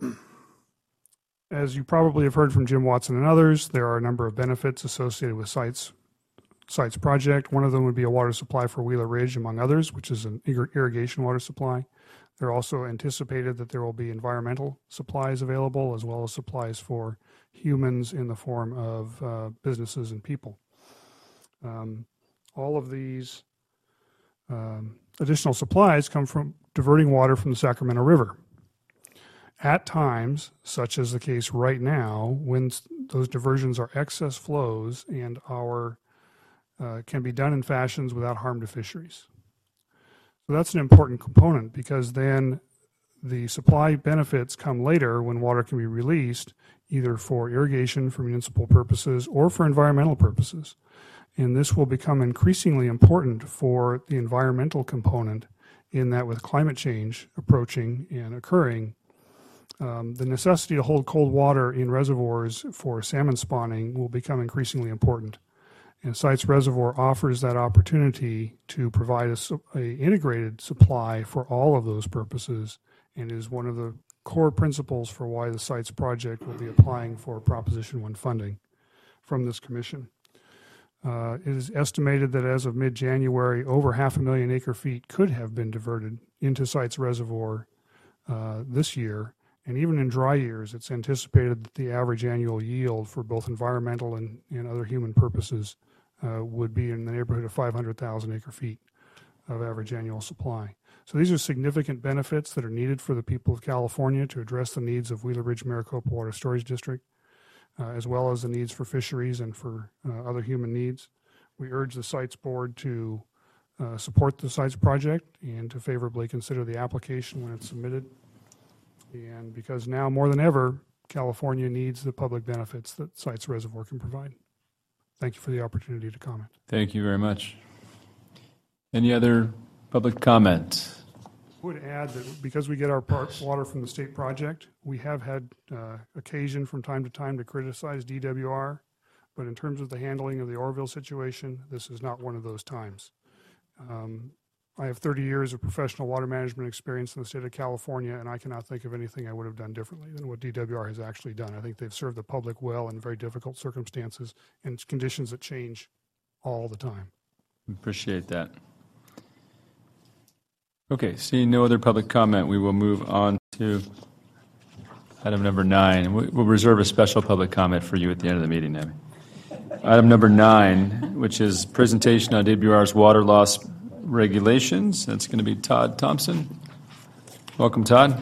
S9: as you probably have heard from Jim Watson and others, there are a number of benefits associated with sites sites project. One of them would be a water supply for Wheeler Ridge, among others, which is an irrigation water supply. They're also anticipated that there will be environmental supplies available, as well as supplies for humans in the form of uh, businesses and people. Um, all of these um, additional supplies come from diverting water from the Sacramento River. At times, such as the case right now, when those diversions are excess flows and our uh, can be done in fashions without harm to fisheries. So that's an important component, because then the supply benefits come later when water can be released, either for irrigation for municipal purposes or for environmental purposes. And this will become increasingly important for the environmental component, in that with climate change approaching and occurring, Um, the necessity to hold cold water in reservoirs for salmon spawning will become increasingly important. And Sites Reservoir offers that opportunity to provide a, a integrated supply for all of those purposes, and is one of the core principles for why the Sites project will be applying for Proposition one funding from this commission. Uh, it is estimated that as of mid-January, over half a million acre feet could have been diverted into Sites Reservoir uh, this year. And even in dry years, it's anticipated that the average annual yield for both environmental and, and other human purposes uh, would be in the neighborhood of five hundred thousand acre feet of average annual supply. So these are significant benefits that are needed for the people of California to address the needs of Wheeler Ridge Maricopa Water Storage District, uh, as well as the needs for fisheries and for uh, other human needs. We urge the Sites Board to uh, support the Sites project and to favorably consider the application when it's submitted. And because now more than ever, California needs the public benefits that Sites Reservoir can provide. Thank you for the opportunity to comment.
S5: Thank you very much. Any other public comment?
S9: I would add that because we get our part water from the state project, we have had uh, occasion from time to time to criticize D W R, but in terms of the handling of the Oroville situation, this is not one of those times. Um, I have thirty years of professional water management experience in the state of California, and I cannot think of anything I would have done differently than what D W R has actually done. I think they've served the public well in very difficult circumstances and conditions that change all the time.
S5: Appreciate that. Okay, seeing no other public comment, we will move on to item number nine. We'll reserve a special public comment for you at the end of the meeting, Abby. Item number nine, which is presentation on D W R's water loss regulations. That's going to be Todd Thompson. Welcome, Todd.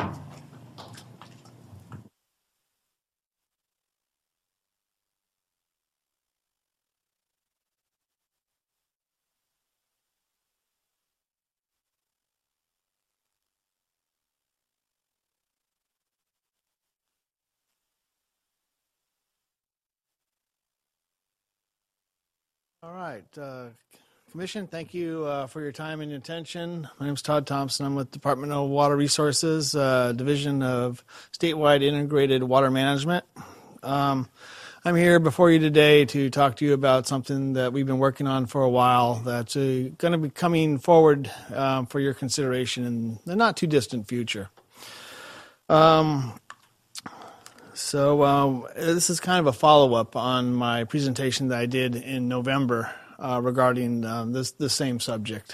S10: All right. Uh, Commission, thank you uh, for your time and attention. My name is Todd Thompson. I'm with Department of Water Resources, uh, Division of Statewide Integrated Water Management. Um, I'm here before you today to talk to you about something that we've been working on for a while that's uh, going to be coming forward um, for your consideration in the not too distant future. Um, so um, this is kind of a follow-up on my presentation that I did in November Uh, regarding um, this the same subject.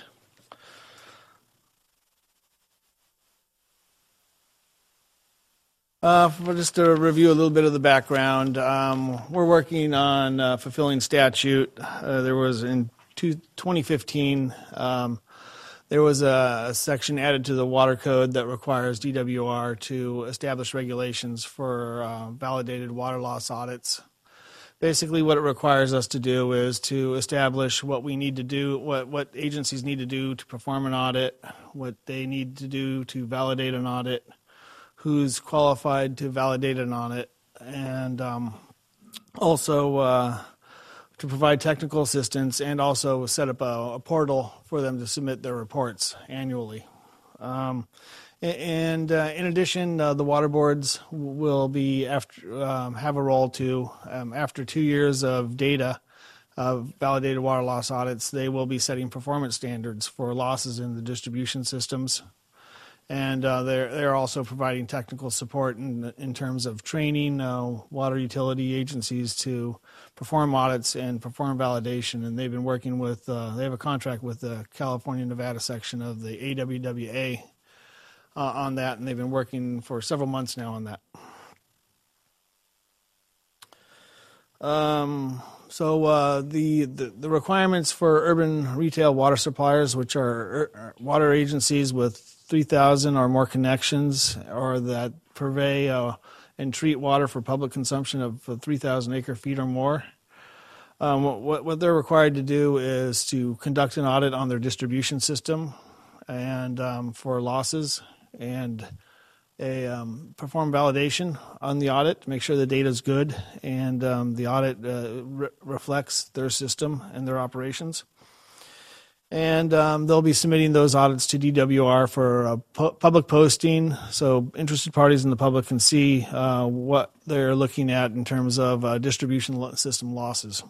S10: Uh, for just to review a little bit of the background, um, we're working on uh, fulfilling statute. Uh, there was in two, twenty fifteen, um, there was a, a section added to the water code that requires D W R to establish regulations for uh, validated water loss audits. Basically, what it requires us to do is to establish what we need to do, what, what agencies need to do to perform an audit, what they need to do to validate an audit, who's qualified to validate an audit, and um, also uh, to provide technical assistance, and also set up a, a portal for them to submit their reports annually. Um, And uh, in addition, uh, the water boards will be after um, have a role to um, after two years of data. uh, validated water loss audits, they will be setting performance standards for losses in the distribution systems. And uh, they're, they're also providing technical support in, in terms of training uh, water utility agencies to perform audits and perform validation. And they've been working with, uh, they have a contract with the California-Nevada section of the A W W A uh, on that, and they've been working for several months now on that. Um, so uh, the, the the requirements for urban retail water suppliers, which are er, water agencies with three thousand or more connections, or that purvey uh, and treat water for public consumption of three thousand acre feet or more. Um, what, what they're required to do is to conduct an audit on their distribution system and um, for losses, and a um, perform validation on the audit to make sure the data is good and um, the audit uh, re- reflects their system and their operations. And um, they'll be submitting those audits to D W R for uh, pu- public posting, so interested parties in the public can see uh, what they're looking at in terms of uh, distribution lo- system losses.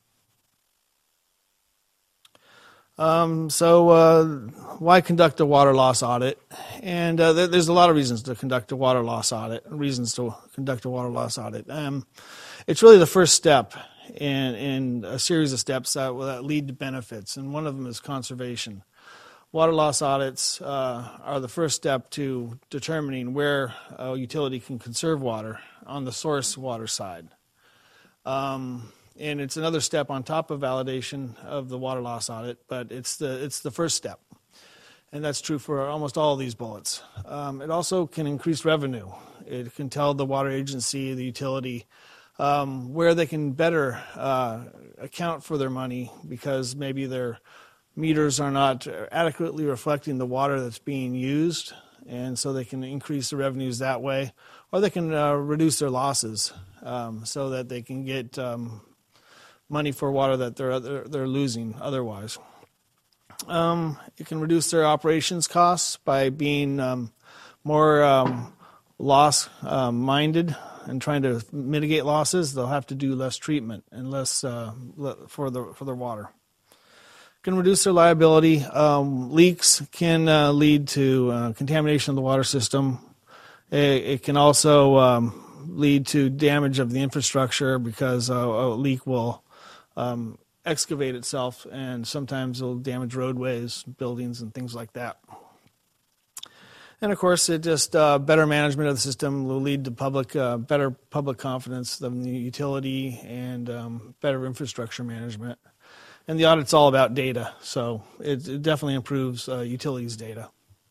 S10: Um, so uh, why conduct a water loss audit? And uh, there, there's a lot of reasons to conduct a water loss audit, reasons to conduct a water loss audit. Um, it's really the first step in, in a series of steps that, that lead to benefits, and one of them is conservation. Water loss audits uh, are the first step to determining where a utility can conserve water on the source water side. Um, And it's another step on top of validation of the water loss audit, but it's the it's the first step, and that's true for almost all of these bullets. Um, it also can increase revenue. It can tell the water agency, the utility, um, where they can better uh, account for their money, because maybe their meters are not adequately reflecting the water that's being used, and so they can increase the revenues that way, or they can uh, reduce their losses um, so that they can get um, money for water that they're they're, they're losing otherwise. Um, it can reduce their operations costs by being um, more um, loss uh, minded and trying to mitigate losses. They'll have to do less treatment and less uh, for the for their water. It can reduce their liability. Um, leaks can uh, lead to uh, contamination of the water system. It, it can also um, lead to damage of the infrastructure, because uh, a leak will Um, excavate itself, and sometimes it'll damage roadways, buildings, and things like that. And of course, it just uh, better management of the system will lead to public, uh, better public confidence in the utility, and um, better infrastructure management. And the audit's all about data, so it, it definitely improves uh, utilities data.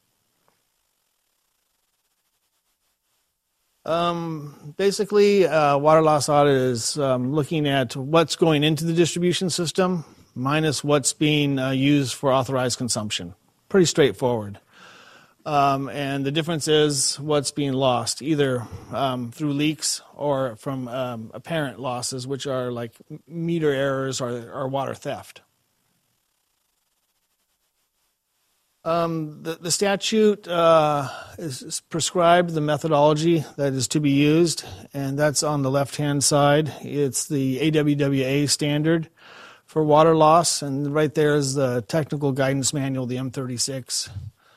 S10: Um, basically, uh, water loss audit is um, looking at what's going into the distribution system minus what's being uh, used for authorized consumption. Pretty straightforward. Um, and the difference is what's being lost, either um, through leaks or from um, apparent losses, which are like meter errors or, or water theft. Um, the, the statute uh, is, is prescribed the methodology that is to be used, and that's on the left-hand side. It's the A W W A standard for water loss, and right there is the technical guidance manual, the M thirty-six.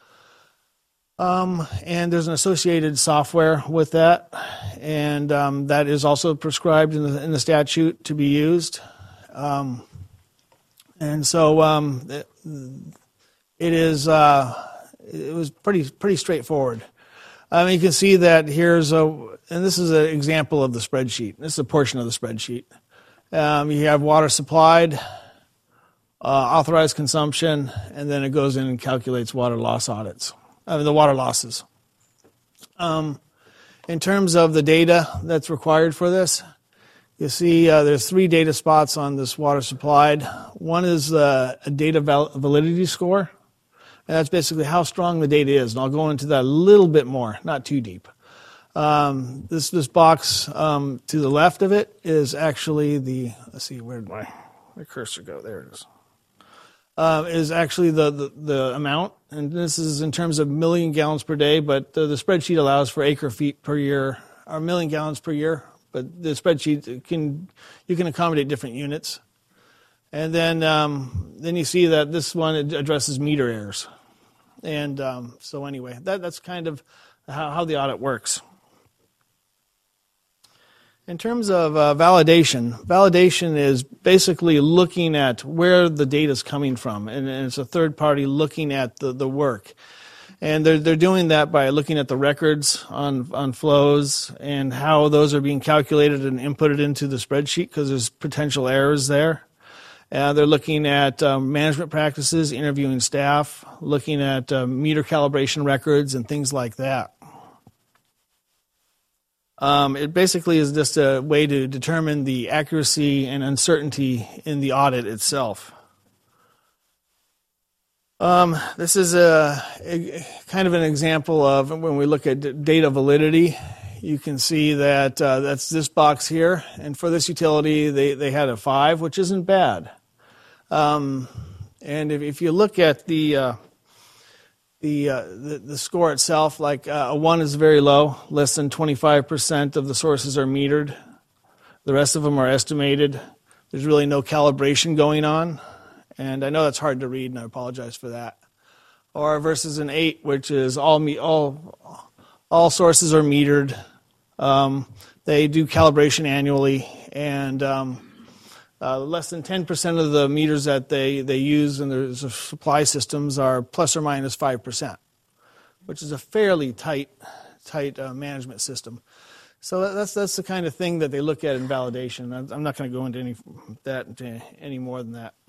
S10: Um, and there's an associated software with that, and um, that is also prescribed in the, in the statute to be used. Um, and so um, it, it is uh, it was pretty pretty straightforward. Um, you can see that here's a, and this is an example of the spreadsheet. This is a portion of the spreadsheet. Um, you have water supplied, uh, authorized consumption, and then it goes in and calculates water loss audits. I mean, the water losses. Um, in terms of the data that's required for this, you see uh, there's three data spots on this water supplied. One is uh, a data val- validity score, and that's basically how strong the data is. And I'll go into that a little bit more, not too deep. Um, this this box um, to the left of it is actually the, let's see, where did my, my cursor go? There it is. Uh, is actually the, the, the amount, and this is in terms of million gallons per day, but the, the spreadsheet allows for acre feet per year, or million gallons per year, but the spreadsheet can, you can accommodate different units. And then um, then you see that this one addresses meter errors. And um, so anyway, that, that's kind of how, how the audit works. In terms of uh, validation, validation is basically looking at where the data is coming from, and, and it's a third party looking at the, the work. And they're, they're doing that by looking at the records on, on flows and how those are being calculated and inputted into the spreadsheet because there's potential errors there. Uh, they're looking at um, management practices, interviewing staff, looking at uh, meter calibration records and things like that. Um, it basically is just a way to determine the accuracy and uncertainty in the audit itself. Um, this is a, a kind of an example of when we look at data validity. You can see that uh, that's this box here, and for this utility, they, they had a five, which isn't bad. Um, and if, if you look at the uh, The, uh, the the score itself, like uh, a one is very low, less than twenty-five percent of the sources are metered. The rest of them are estimated. There's really no calibration going on, and I know that's hard to read, and I apologize for that. Or versus an eight, which is all me all all sources are metered. Um, they do calibration annually, and um, Uh, less than ten percent of the meters that they, they use in their supply systems are plus or minus five percent, which is a fairly tight tight uh, management system. So that's that's the kind of thing that they look at in validation. I'm not going to go into any that any more than that.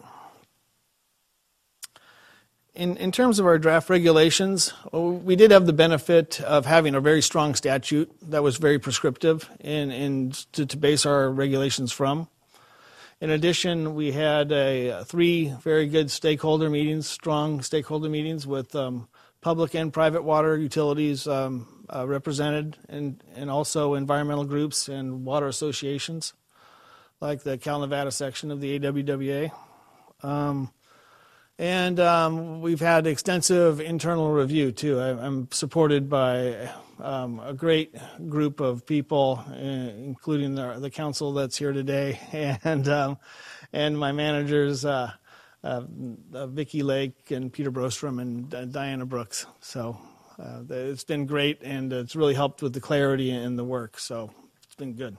S10: In in terms of our draft regulations, we did have the benefit of having a very strong statute that was very prescriptive in, in to, to base our regulations from. In addition, we had a, three very good stakeholder meetings, strong stakeholder meetings with um, public and private water utilities um, uh, represented, and, and also environmental groups and water associations, like the Cal Nevada section of the A W W A. Um, and um, we've had extensive internal review, too. I, I'm supported by um, a great group of people, uh, including the, the council that's here today, and um, and my managers, uh, uh, uh, Vicki Lake and Peter Brostrom and uh, Diana Brooks. So uh, it's been great, and it's really helped with the clarity in the work. So it's been good.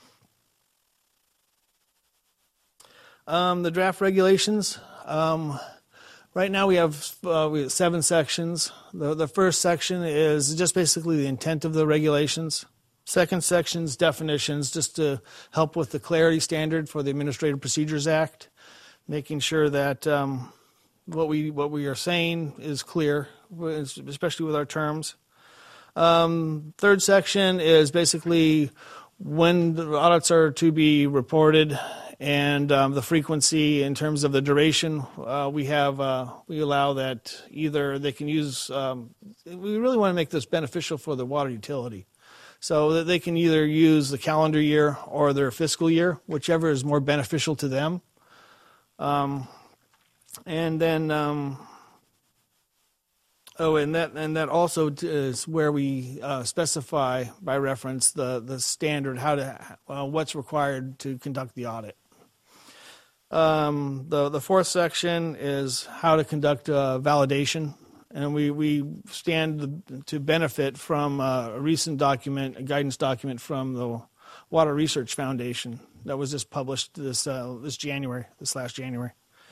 S10: Um, the draft regulations. Um, Right now we have, uh, we have seven sections. The, the first section is just basically the intent of the regulations. Second section is definitions, just to help with the clarity standard for the Administrative Procedures Act, making sure that um, what we what we are saying is clear, especially with our terms. Um, third section is basically when the audits are to be reported, and um, the frequency in terms of the duration. Uh, we have uh, we allow that either they can use. Um, we really want to make this beneficial for the water utility, so that they can either use the calendar year or their fiscal year, whichever is more beneficial to them. Um, and then, um, oh, and that and that also is where we uh, specify by reference the the standard how to uh, what's required to conduct the audit. Um, the, the fourth section is how to conduct uh, validation, and we, we stand to benefit from uh, a recent document, a guidance document from the Water Research Foundation that was just published this uh, this January, this last January.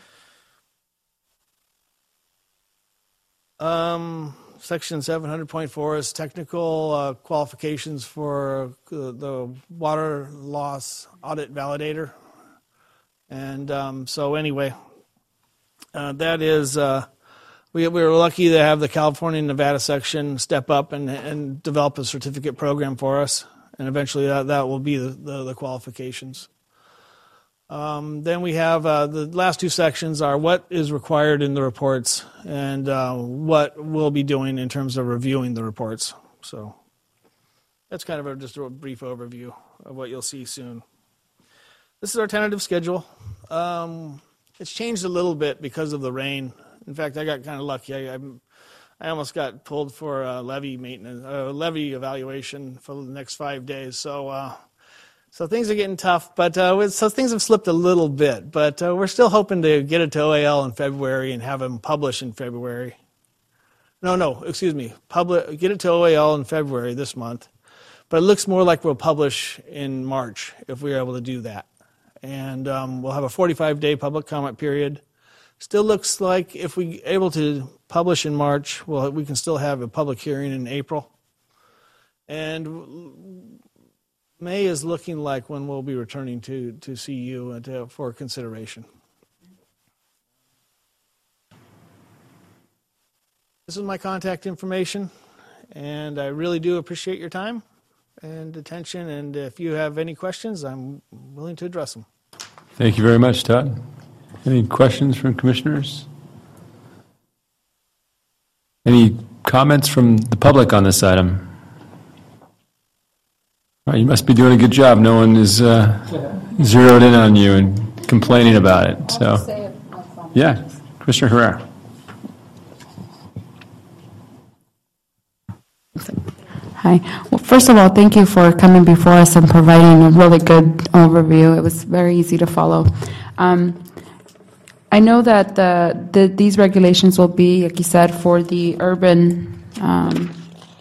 S10: Um, section seven hundred point four is technical uh, qualifications for uh, the water loss audit validator. And um, so anyway, uh, that is, uh, we, we were lucky to have the California and Nevada section step up and, and develop a certificate program for us. And eventually that, that will be the, the, the qualifications. Um, then we have uh, the last two sections are what is required in the reports and uh, what we'll be doing in terms of reviewing the reports. So that's kind of a, just a brief overview of what you'll see soon. This is our tentative schedule. Um, it's changed a little bit because of the rain. In fact, I got kind of lucky. I, I, I almost got pulled for a levee maintenance, uh, levee evaluation for the next five days. So uh, So things are getting tough, but uh, so things have slipped a little bit. But uh, we're still hoping to get it to O A L in February and have them publish in February. No, no, excuse me. Public, get it to O A L in February this month. But it looks more like we'll publish in March if we're able to do that. And um, we'll have a forty-five day public comment period. Still looks like if we're able to publish in March, well, we can still have a public hearing in April. And May is looking like when we'll be returning to, to see you and to, for consideration. This is my contact information, and I really do appreciate your time and attention, and if you have any questions, I'm willing to address them.
S5: Thank you very much, Todd. Any questions from commissioners? Any comments from the public on this item? All right, you must be doing a good job. No one is uh, zeroed in on you and complaining about it. So, yeah, Commissioner Herrera.
S11: Hi. Well, first of all, thank you for coming before us and providing a really good overview. It was very easy to follow. Um, I know that the, the these regulations will be, like you said, for the urban um,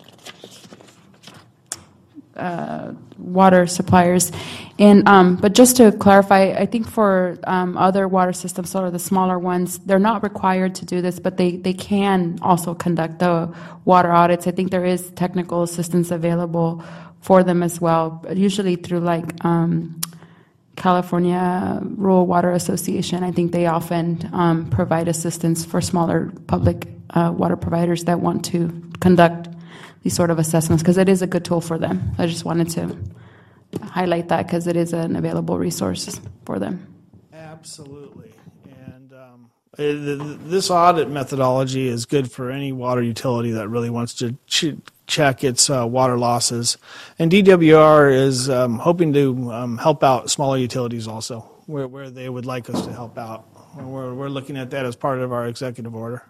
S11: uh, water suppliers. And um, but just to clarify, I think for um, other water systems, sort of the smaller ones, they're not required to do this, but they, they can also conduct the water audits. I think there is technical assistance available for them as well, usually through like um, California Rural Water Association. I think they often um, provide assistance for smaller public uh, water providers that want to conduct these sort of assessments, because it is a good tool for them. I just wanted to highlight that because it is an available resource for them.
S10: Absolutely. And um, it, this audit methodology is good for any water utility that really wants to ch- check its uh, water losses. And D W R is um, hoping to um, help out smaller utilities also, where, where they would like us to help out. We're, we're looking at that as part of our executive order.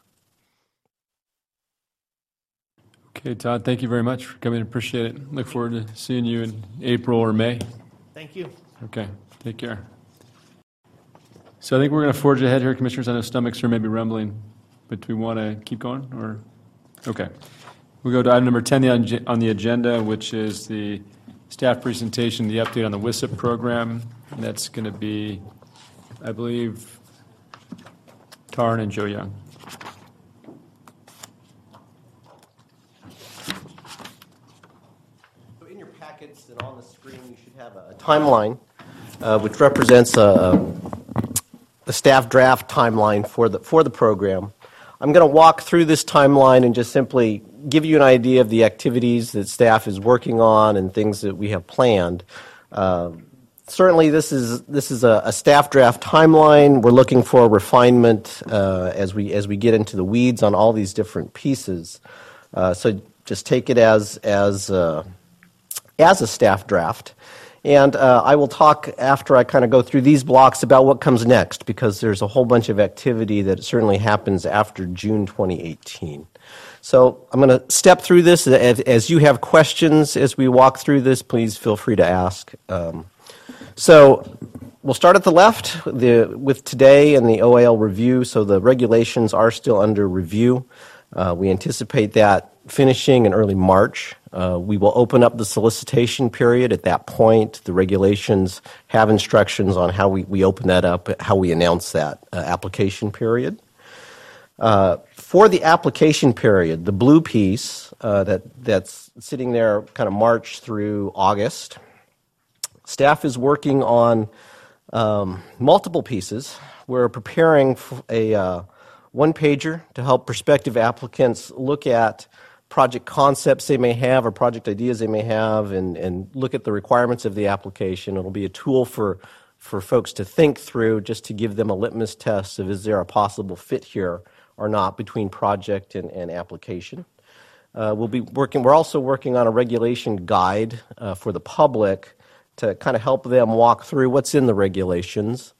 S5: Okay, Todd, thank you very much for coming. Appreciate it. Look forward to seeing you in April or May.
S10: Thank you.
S5: Okay, take care. So I think we're going to forge ahead here, Commissioners. I know stomachs are maybe rumbling, but do we want to keep going? Or okay. We'll go to item number ten on the agenda, which is the staff presentation, the update on the W I S I P program. And that's going to be, I believe, Tarn and Joe Young.
S12: And on the screen, you should have a timeline, uh, which represents a, a staff draft timeline for the for the program. I'm going to walk through this timeline and just simply give you an idea of the activities that staff is working on and things that we have planned. Uh, certainly, this is this is a, a staff draft timeline. We're looking for refinement uh, as we as we get into the weeds on all these different pieces. Uh, so just take it as as uh, as a staff draft. And uh, I will talk after I kind of go through these blocks about what comes next, because there's a whole bunch of activity that certainly happens after June twenty eighteen. So I'm going to step through this. As, as you have questions as we walk through this, please feel free to ask. Um, so we'll start at the left the, with today and the O A L review. So the regulations are still under review. Uh, we anticipate that finishing in early March. Uh, we will open up the solicitation period at that point. The regulations have instructions on how we, we open that up, how we announce that uh, application period. Uh, for the application period, the blue piece uh, that that's sitting there kind of March through August, staff is working on um, multiple pieces. We're preparing a uh, one-pager to help prospective applicants look at project concepts they may have or project ideas they may have and, and look at the requirements of the application. It'll be a tool for, for folks to think through, just to give them a litmus test of is there a possible fit here or not between project and, and application. Uh, we'll be working, we're also working on a regulation guide uh, for the public to kind of help them walk through what's in the regulations.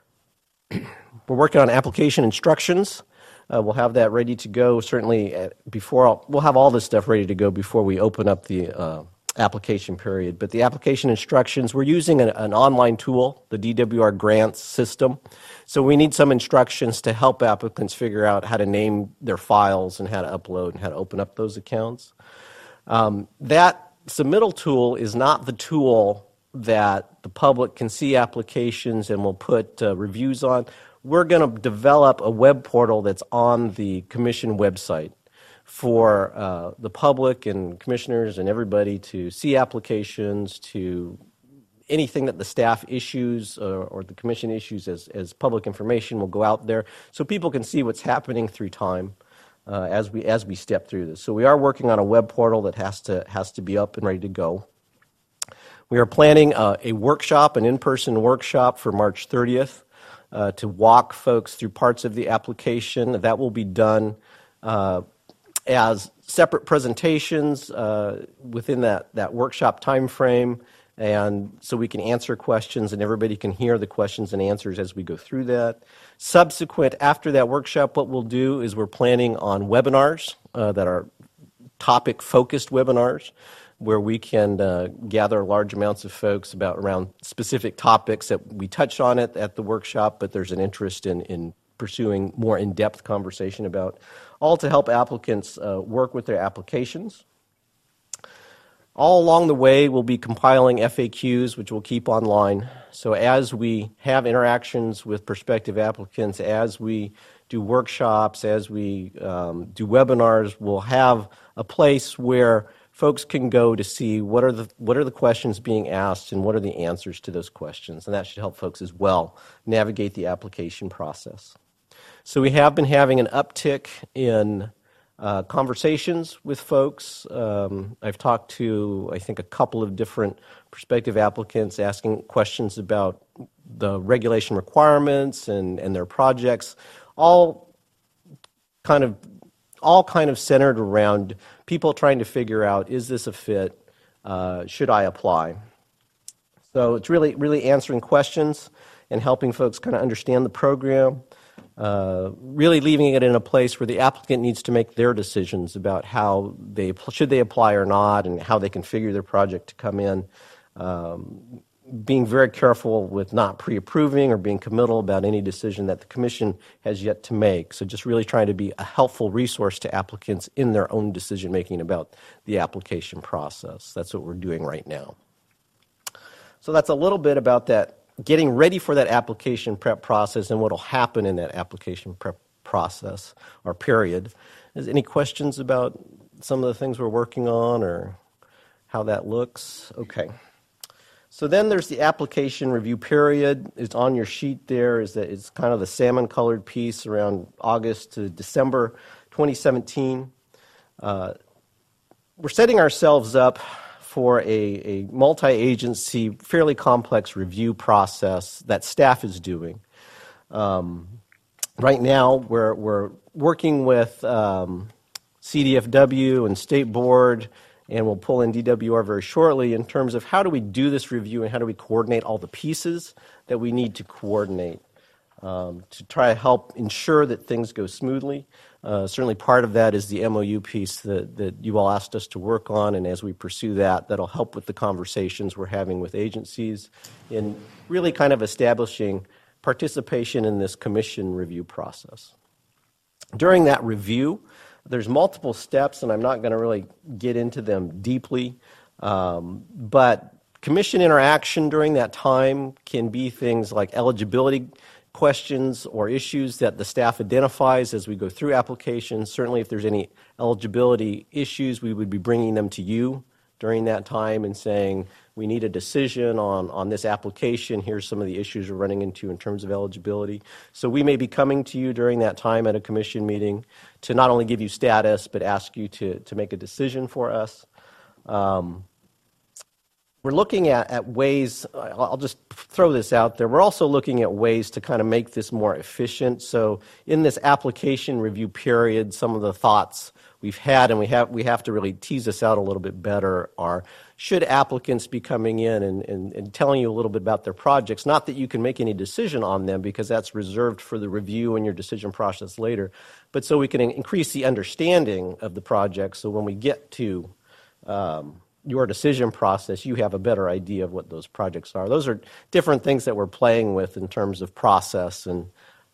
S12: We're working on application instructions. Uh, we'll have that ready to go certainly before, we'll have all this stuff ready to go before we open up the uh, application period. But the application instructions, we're using an, an online tool, the D W R grants system. So we need some instructions to help applicants figure out how to name their files and how to upload and how to open up those accounts. Um, that submittal tool is not the tool that the public can see applications and will put uh, reviews on. We're going to develop a web portal that's on the Commission website for uh, the public and commissioners and everybody to see applications, to anything that the staff issues or, or the Commission issues as, as public information will go out there so people can see what's happening through time uh, as we as we step through this. So we are working on a web portal that has to has to be up and ready to go. We are planning uh, a workshop, an in-person workshop for March thirtieth uh, to walk folks through parts of the application. That will be done uh, as separate presentations uh, within that, that workshop time frame, and so we can answer questions and everybody can hear the questions and answers as we go through that. Subsequent, after that workshop, what we'll do is we're planning on webinars uh, that are topic-focused webinars where we can uh, gather large amounts of folks about around specific topics that we touch on it at the workshop, but there's an interest in, in pursuing more in-depth conversation about, all to help applicants uh, work with their applications. All along the way, we'll be compiling F A Qs, which we'll keep online. So as we have interactions with prospective applicants, as we do workshops, as we um, do webinars, we'll have a place where folks can go to see what are the what are the questions being asked and what are the answers to those questions. And that should help folks as well navigate the application process. So we have been having an uptick in uh, conversations with folks. Um, I've talked to, I think, a couple of different prospective applicants asking questions about the regulation requirements and, and their projects, all kind of all kind of centered around people trying to figure out, is this a fit? Uh, should I apply? So it's really, really answering questions and helping folks kind of understand the program, uh, really leaving it in a place where the applicant needs to make their decisions about how they, should they apply or not, and how they configure their project to come in. Um, being very careful with not pre-approving or being committal about any decision that the Commission has yet to make. So just really trying to be a helpful resource to applicants in their own decision-making about the application process. That's what we're doing right now. So that's a little bit about that, getting ready for that application prep process and what will happen in that application prep process or period. Is any questions about some of the things we're working on or how that looks? Okay. So then there's the application review period. It's on your sheet there. Is that it's kind of the salmon-colored piece around August to December twenty seventeen. Uh, we're setting ourselves up for a, a multi-agency, fairly complex review process that staff is doing. Um, right now, we're we're working with um, C D F W and State Board, and we'll pull in D W R very shortly in terms of how do we do this review and how do we coordinate all the pieces that we need to coordinate um, to try to help ensure that things go smoothly. Uh, certainly part of that is the M O U piece that, that you all asked us to work on, and as we pursue that, that'll help with the conversations we're having with agencies in really kind of establishing participation in this Commission review process. During that review, there's multiple steps, and I'm not going to really get into them deeply, um, but Commission interaction during that time can be things like eligibility questions or issues that the staff identifies as we go through applications. Certainly if there's any eligibility issues, we would be bringing them to you during that time and saying, we need a decision on, on this application. Here's some of the issues we're running into in terms of eligibility. So we may be coming to you during that time at a Commission meeting to not only give you status, but ask you to, to make a decision for us. Um, we're looking at, at ways, I'll just throw this out there, we're also looking at ways to kind of make this more efficient. So in this application review period, some of the thoughts we've had, and we have we have to really tease this out a little bit better, are should applicants be coming in and, and, and telling you a little bit about their projects, not that you can make any decision on them because that's reserved for the review and your decision process later, but so we can increase the understanding of the project so when we get to um, your decision process, you have a better idea of what those projects are. Those are different things that we're playing with in terms of process and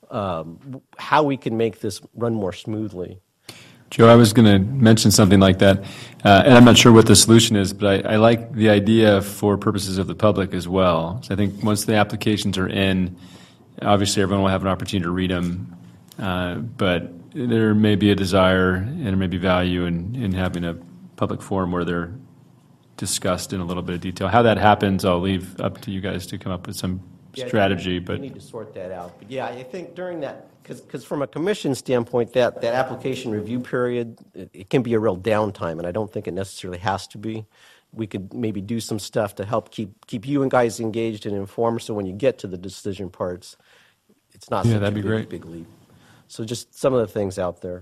S12: um, how we can make this run more smoothly.
S5: Joe, I was going to mention something like that, uh, and I'm not sure what the solution is, but I, I like the idea for purposes of the public as well. So I think once the applications are in, obviously everyone will have an opportunity to read them, uh, but there may be a desire and there may be value in, in having a public forum where they're discussed in a little bit of detail. How that happens, I'll leave up to you guys to come up with some
S12: yeah,
S5: strategy.
S12: We
S5: but
S12: need to sort that out. But yeah, I think during that, because from a commission standpoint, that, that application review period, it, it can be a real downtime, and I don't think it necessarily has to be. We could maybe do some stuff to help keep keep you and guys engaged and informed, so when you get to the decision parts, it's not
S5: yeah,
S12: such
S5: that'd
S12: a
S5: be
S12: big,
S5: great.
S12: big leap. So just some of the things out there.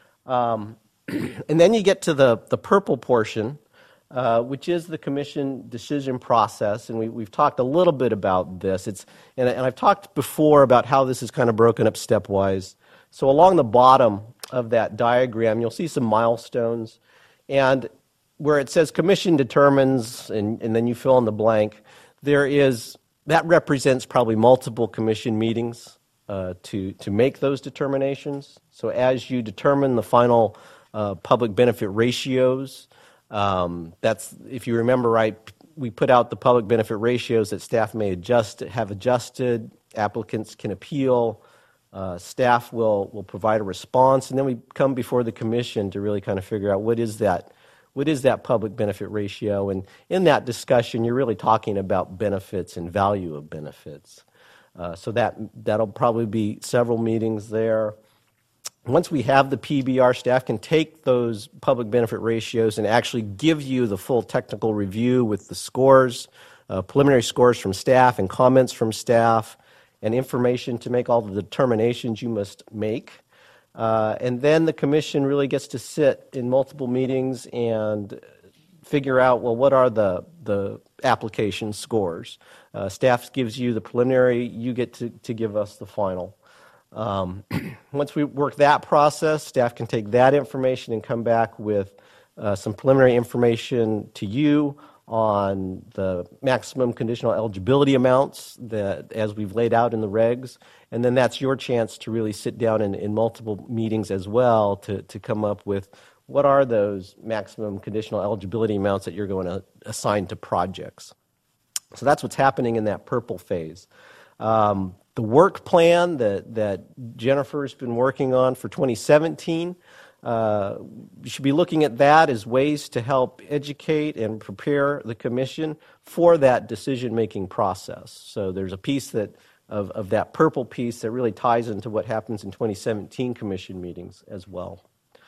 S12: Um, and then you get to the, the purple portion, uh, which is the commission decision process, and we, we've talked a little bit about this. It's and, and I've talked before about how this is kind of broken up stepwise. So along the bottom of that diagram, you'll see some milestones, and where it says commission determines, and, and then you fill in the blank, there is, that represents probably multiple commission meetings uh, to, to make those determinations. So as you determine the final uh, public benefit ratios, um, that's, if you remember right, we put out the public benefit ratios that staff may adjust, have adjusted, applicants can appeal, uh, staff will, will provide a response, and then we come before the commission to really kind of figure out what is that What is that public benefit ratio? And in that discussion, you're really talking about benefits and value of benefits. Uh, so that, that'll probably be several meetings there. Once we have the P B R, staff can take those public benefit ratios and actually give you the full technical review with the scores, uh, preliminary scores from staff and comments from staff, and information to make all the determinations you must make. Uh, and then the commission really gets to sit in multiple meetings and figure out, well, what are the, the application scores? Uh, staff gives you the preliminary, you get to, to give us the final. Um, once we work that process, staff can take that information and come back with uh, some preliminary information to you on the maximum conditional eligibility amounts that, as we've laid out in the regs, and then that's your chance to really sit down in, in multiple meetings as well to, to come up with what are those maximum conditional eligibility amounts that you're going to assign to projects. So that's what's happening in that purple phase. Um, the work plan that, that Jennifer's been working on for twenty seventeen, Uh, you should be looking at that as ways to help educate and prepare the commission for that decision-making process. So there's a piece that of, of that purple piece that really ties into what happens in twenty seventeen commission meetings as well.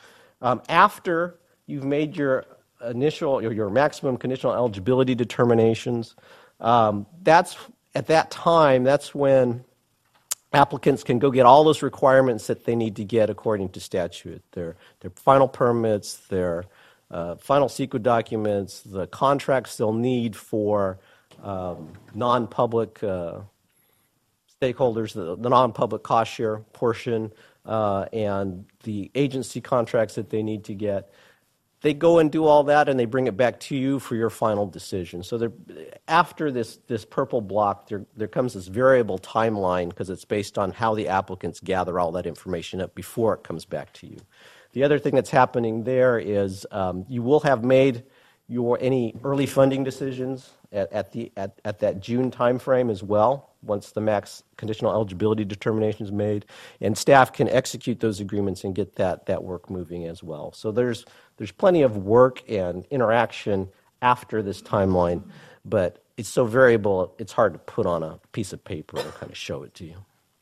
S12: Um, after you've made your initial or your maximum conditional eligibility determinations, um, that's at that time, that's when applicants can go get all those requirements that they need to get according to statute. Their, their final permits, their uh, final CEQA documents, the contracts they'll need for um, non-public uh, stakeholders, the, the non-public cost share portion, uh, and the agency contracts that they need to get. They go and do all that, and they bring it back to you for your final decision. So after this, this purple block, there, there comes this variable timeline because it's based on how the applicants gather all that information up before it comes back to you. The other thing that's happening there is um, you will have made your any early funding decisions at, at, the, at, at that June timeframe as well, once the max conditional eligibility determination is made, and staff can execute those agreements and get that, that work moving as well. So there's, there's plenty of work and interaction after this timeline, but it's so variable, it's hard to put on a piece of paper and kind of show it to you.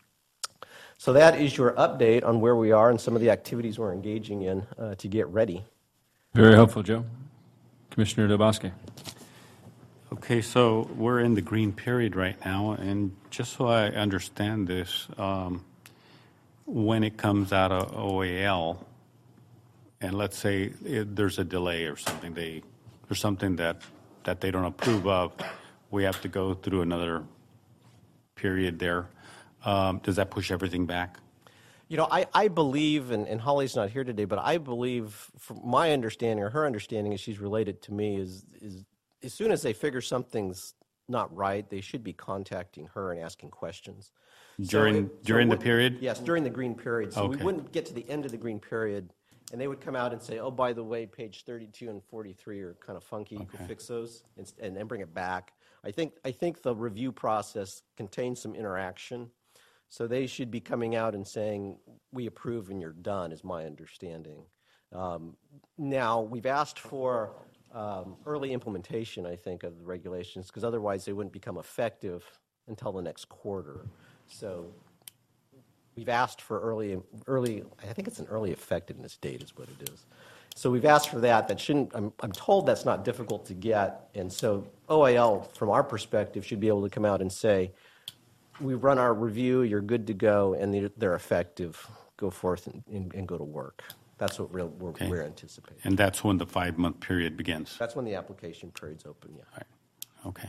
S12: So that is your update on where we are and some of the activities we're engaging in uh, to get ready.
S5: Very helpful, Joe. Commissioner Dobosky.
S1: Okay, so we're in the green period right now, and just so I understand this, um, when it comes out of O A L, and let's say it, there's a delay or something, they there's something that, that they don't approve of, we have to go through another period there. Um, does that push everything back?
S12: You know, I, I believe, and, and Holly's not here today, but I believe, from my understanding or her understanding, as she's related to me, is is as soon as they figure something's not right, they should be contacting her and asking questions.
S1: During
S12: so it,
S1: during
S12: so
S1: the period?
S12: Yes, during the green period. So
S1: Okay.
S12: we wouldn't get to the end of the green period, and they would come out and say, oh, by the way, page thirty-two and forty-three are kind of funky. You can fix those and, and then bring it back. I think I think the review process contains some interaction. So they should be coming out and saying, we approve and you're done, is my understanding. Um, now, we've asked for um, early implementation, I think, of the regulations, because otherwise they wouldn't become effective until the next quarter. So we've asked for early, early. I think it's an early effectiveness date is what it is. So we've asked for that. That shouldn't, I'm, I'm told that's not difficult to get. And so O A L, from our perspective, should be able to come out and say, we run our review, you're good to go, and they're, they're effective. Go forth and, and, and go to work. That's what we're, we're,
S1: Okay.
S12: we're anticipating.
S1: And that's when the five-month period begins.
S12: That's when the application period's open, yeah.
S1: All right. Okay.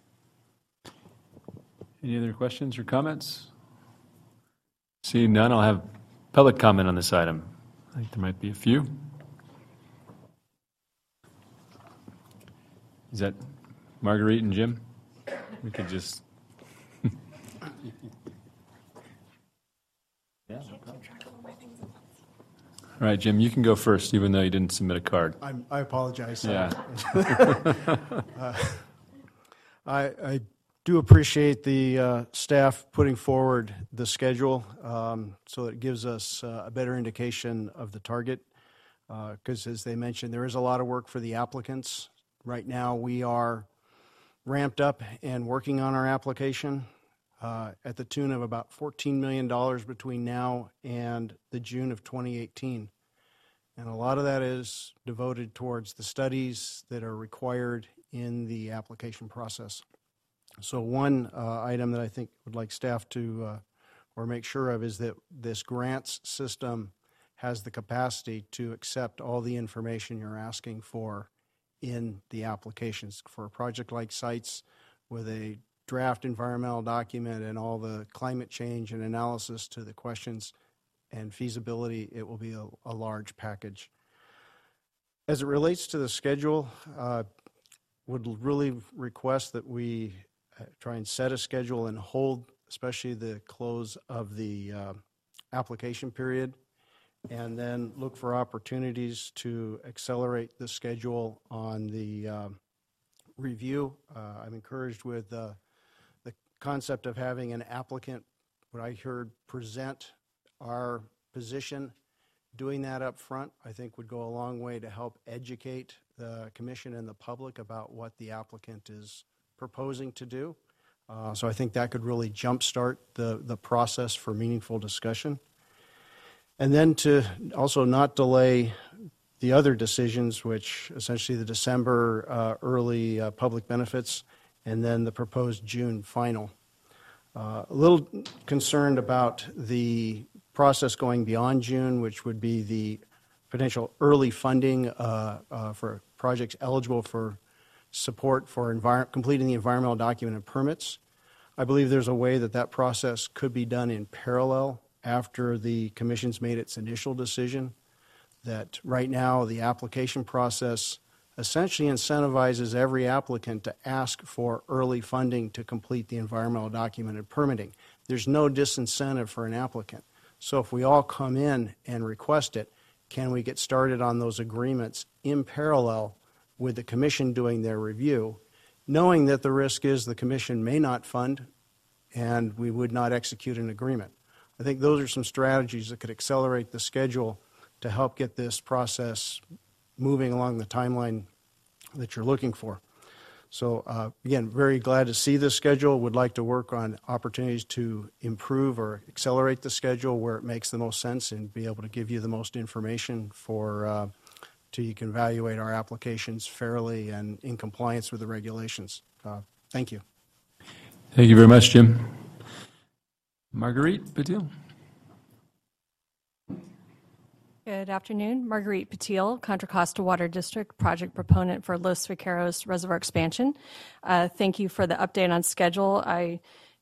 S5: Any other questions or comments? Seeing none, I'll have public comment on this item. I think there might be a few. Is that Marguerite and Jim? We could just... yeah. All right, Jim, you can go first, even though you didn't submit a card.
S13: I'm, I apologize.
S5: Yeah.
S13: uh, I, I do appreciate the uh, staff putting forward the schedule um, so it gives us uh, a better indication of the target. Because uh, as they mentioned, there is a lot of work for the applicants. Right now, we are ramped up and working on our application uh, at the tune of about fourteen million dollars between now and the June of twenty eighteen. And a lot of that is devoted towards the studies that are required in the application process. So one uh, item that I think would like staff to uh, or make sure of is that this grants system has the capacity to accept all the information you're asking for in the applications. For a project like Sites with a draft environmental document and all the climate change and analysis to the questions and feasibility, it will be a, a large package. As it relates to the schedule, uh, would really request that we uh, try and set a schedule and hold, especially the close of the uh, application period, and then look for opportunities to accelerate the schedule on the uh, review. Uh, I'm encouraged with uh, the concept of having an applicant, what I heard, present our position. Doing that up front, I think, would go a long way to help educate the commission and the public about what the applicant is proposing to do. Uh, so I think that could really jumpstart the, the process for meaningful discussion. And then to also not delay the other decisions, which essentially the December uh, early uh, public benefits and then the proposed June final. Uh, a little concerned about the process going beyond June, which would be the potential early funding uh, uh, for projects eligible for support for envir- completing the environmental document and permits. I believe there's a way that that process could be done in parallel after the commission's made its initial decision, that right now the application process essentially incentivizes every applicant to ask for early funding to complete the environmental document and permitting. There's no disincentive for an applicant. So if we all come in and request it, can we get started on those agreements in parallel with the commission doing their review, knowing that the risk is the commission may not fund and we would not execute an agreement. I think those are some strategies that could accelerate the schedule to help get this process moving along the timeline that you're looking for. So uh, again, very glad to see this schedule. Would like to work on opportunities to improve or accelerate the schedule where it makes the most sense and be able to give you the most information for uh, till you can evaluate our applications fairly and in compliance with the regulations. Uh, thank you.
S5: Thank you very much, Jim. Marguerite Patil.
S14: Good afternoon. Marguerite Patil, Contra Costa Water District, project proponent for Los Vaqueros Reservoir Expansion. Uh, thank you for the update on schedule. I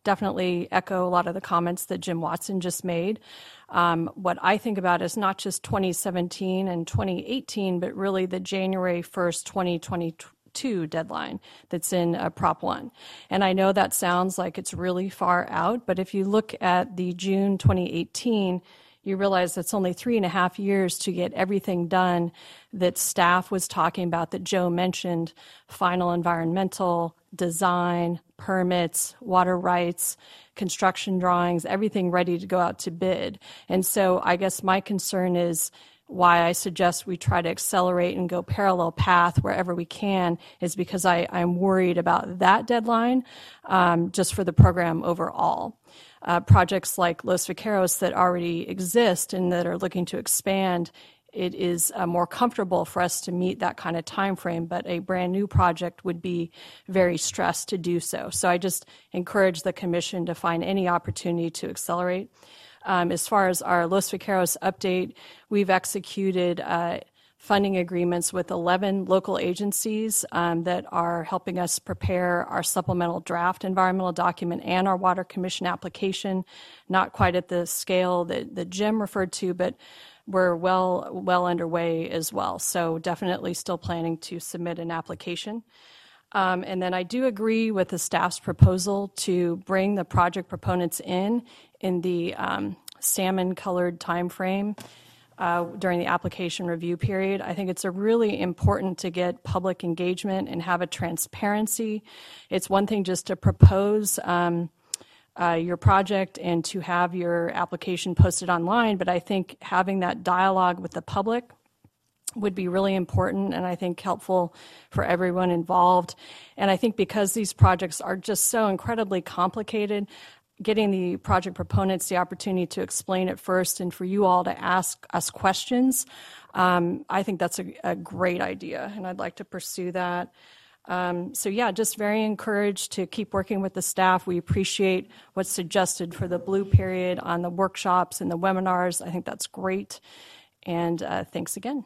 S14: definitely echo a lot of the comments that Jim Watson just made. Um, what I think about is not just twenty seventeen and twenty eighteen, but really the January first, twenty twenty-two deadline that's in uh, Prop one. And I know that sounds like it's really far out, but if you look at the June twenty eighteen, you realize it's only three and a half years to get everything done that staff was talking about, that Joe mentioned: final environmental, design, permits, water rights, construction drawings, everything ready to go out to bid. And so I guess my concern is why I suggest we try to accelerate and go parallel path wherever we can is because I, I'm worried about that deadline um, just for the program overall. Uh, projects like Los Vaqueros that already exist and that are looking to expand, it is uh, more comfortable for us to meet that kind of time frame, but a brand new project would be very stressed to do so. So I just encourage the Commission to find any opportunity to accelerate. Um, as far as our Los Vaqueros update, we've executed uh, funding agreements with eleven local agencies um, that are helping us prepare our supplemental draft environmental document and our Water Commission application, not quite at the scale that, that Jim referred to, but we're well, well underway as well. So definitely still planning to submit an application. Um, and then I do agree with the staff's proposal to bring the project proponents in in the um, salmon-colored time frame uh, during the application review period. I think it's a really important to get public engagement and have a transparency. It's one thing just to propose um, uh, your project and to have your application posted online, but I think having that dialogue with the public would be really important and I think helpful for everyone involved. And I think because these projects are just so incredibly complicated, getting the project proponents the opportunity to explain it first and for you all to ask us questions, um, I think that's a, a great idea, and I'd like to pursue that. Um, so yeah, just very encouraged to keep working with the staff. We appreciate what's suggested for the blue period on the workshops and the webinars. I think that's great, and uh, thanks again.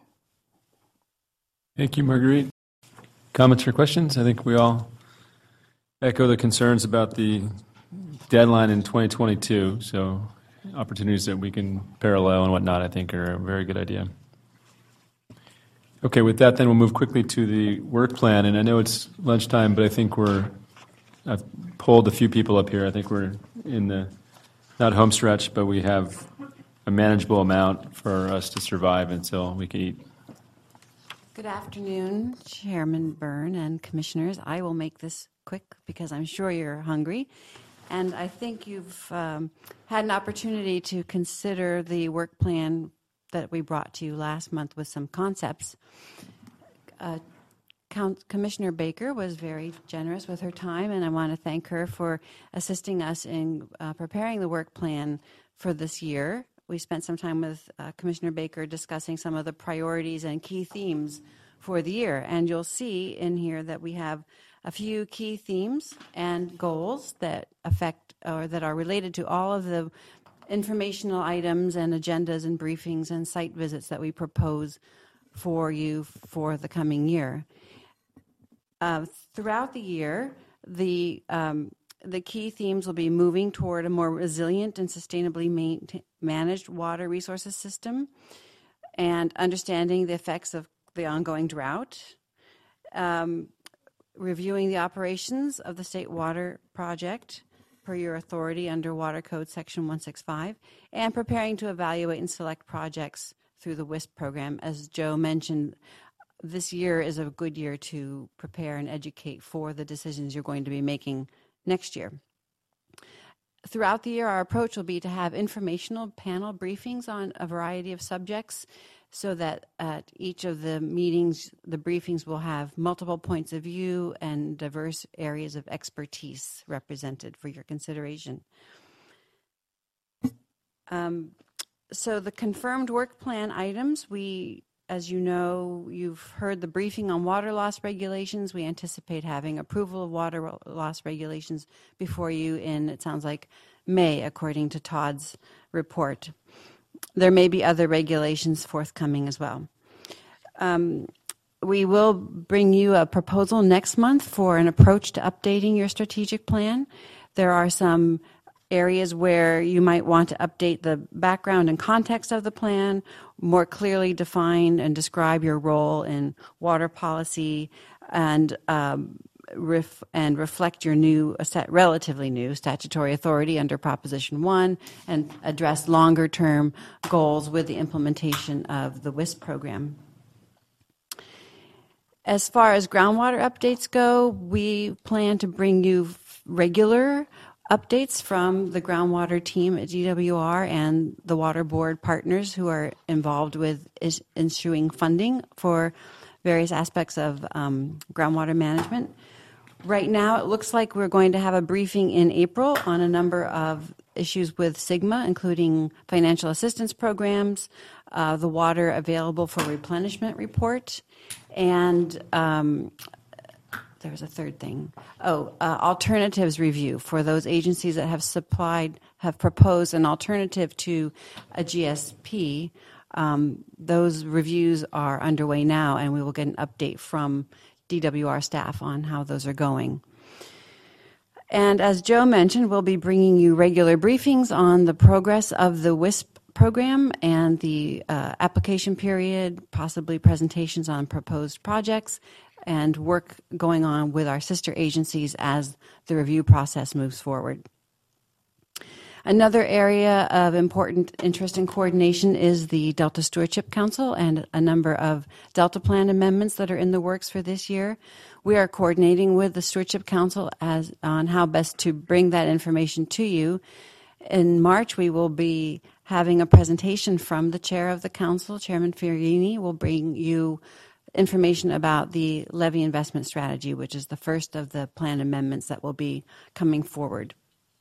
S5: Thank you, Marguerite. Comments or questions? I think we all echo the concerns about the deadline in twenty twenty-two, so opportunities that we can parallel and whatnot, I think, are a very good idea. Okay, with that, then we'll move quickly to the work plan, and I know it's lunchtime, but I think we're, I've polled a few people up here. I think we're in the, not home stretch, but we have a manageable amount for us to survive until we can eat.
S15: Good afternoon, Chairman Byrne and Commissioners. I will make this quick because I'm sure you're hungry. And I think you've um, had an opportunity to consider the work plan that we brought to you last month with some concepts. Uh, Count, Commissioner Baker was very generous with her time, and I want to thank her for assisting us in uh, preparing the work plan for this year. We spent some time with uh, Commissioner Baker discussing some of the priorities and key themes for the year. And you'll see in here that we have a few key themes and goals that affect or that are related to all of the informational items and agendas and briefings and site visits that we propose for you for the coming year. Uh, throughout the year, the um, The key themes will be moving toward a more resilient and sustainably maintain, managed water resources system, and understanding the effects of the ongoing drought, um, reviewing the operations of the State Water Project per your authority under Water Code Section one sixty-five, and preparing to evaluate and select projects through the W I S P program. As Joe mentioned, this year is a good year to prepare and educate for the decisions you're going to be making next year. Throughout the year, our approach will be to have informational panel briefings on a variety of subjects so that at each of the meetings, the briefings will have multiple points of view and diverse areas of expertise represented for your consideration. Um, so the confirmed work plan items, we As you know, you've heard the briefing on water loss regulations. We anticipate having approval of water loss regulations before you in, it sounds like, May, according to Todd's report. There may be other regulations forthcoming as well. Um, we will bring you a proposal next month for an approach to updating your strategic plan. There are some areas where you might want to update the background and context of the plan, more clearly define and describe your role in water policy, and um, ref- and reflect your new, relatively new statutory authority under Proposition one, and address longer-term goals with the implementation of the W I S P program. As far as groundwater updates go, we plan to bring you regular updates from the groundwater team at D W R and the water board partners who are involved with is issuing funding for various aspects of um, groundwater management. Right now, it looks like we're going to have a briefing in April on a number of issues with SGMA, including financial assistance programs, uh, the water available for replenishment report, and um, there was a third thing. Oh, uh, alternatives review for those agencies that have supplied, have proposed an alternative to a G S P. Um, those reviews are underway now, and we will get an update from D W R staff on how those are going. And as Joe mentioned, we'll be bringing you regular briefings on the progress of the W I S P program and the uh, application period, possibly presentations on proposed projects, and work going on with our sister agencies as the review process moves forward. Another area of important interest and coordination is the Delta Stewardship Council and a number of Delta Plan amendments that are in the works for this year. We are coordinating with the Stewardship Council as on how best to bring that information to you. In March, we will be having a presentation from the chair of the council, Chairman Fiorini, will bring you information about the levy investment strategy, which is the first of the plan amendments that will be coming forward.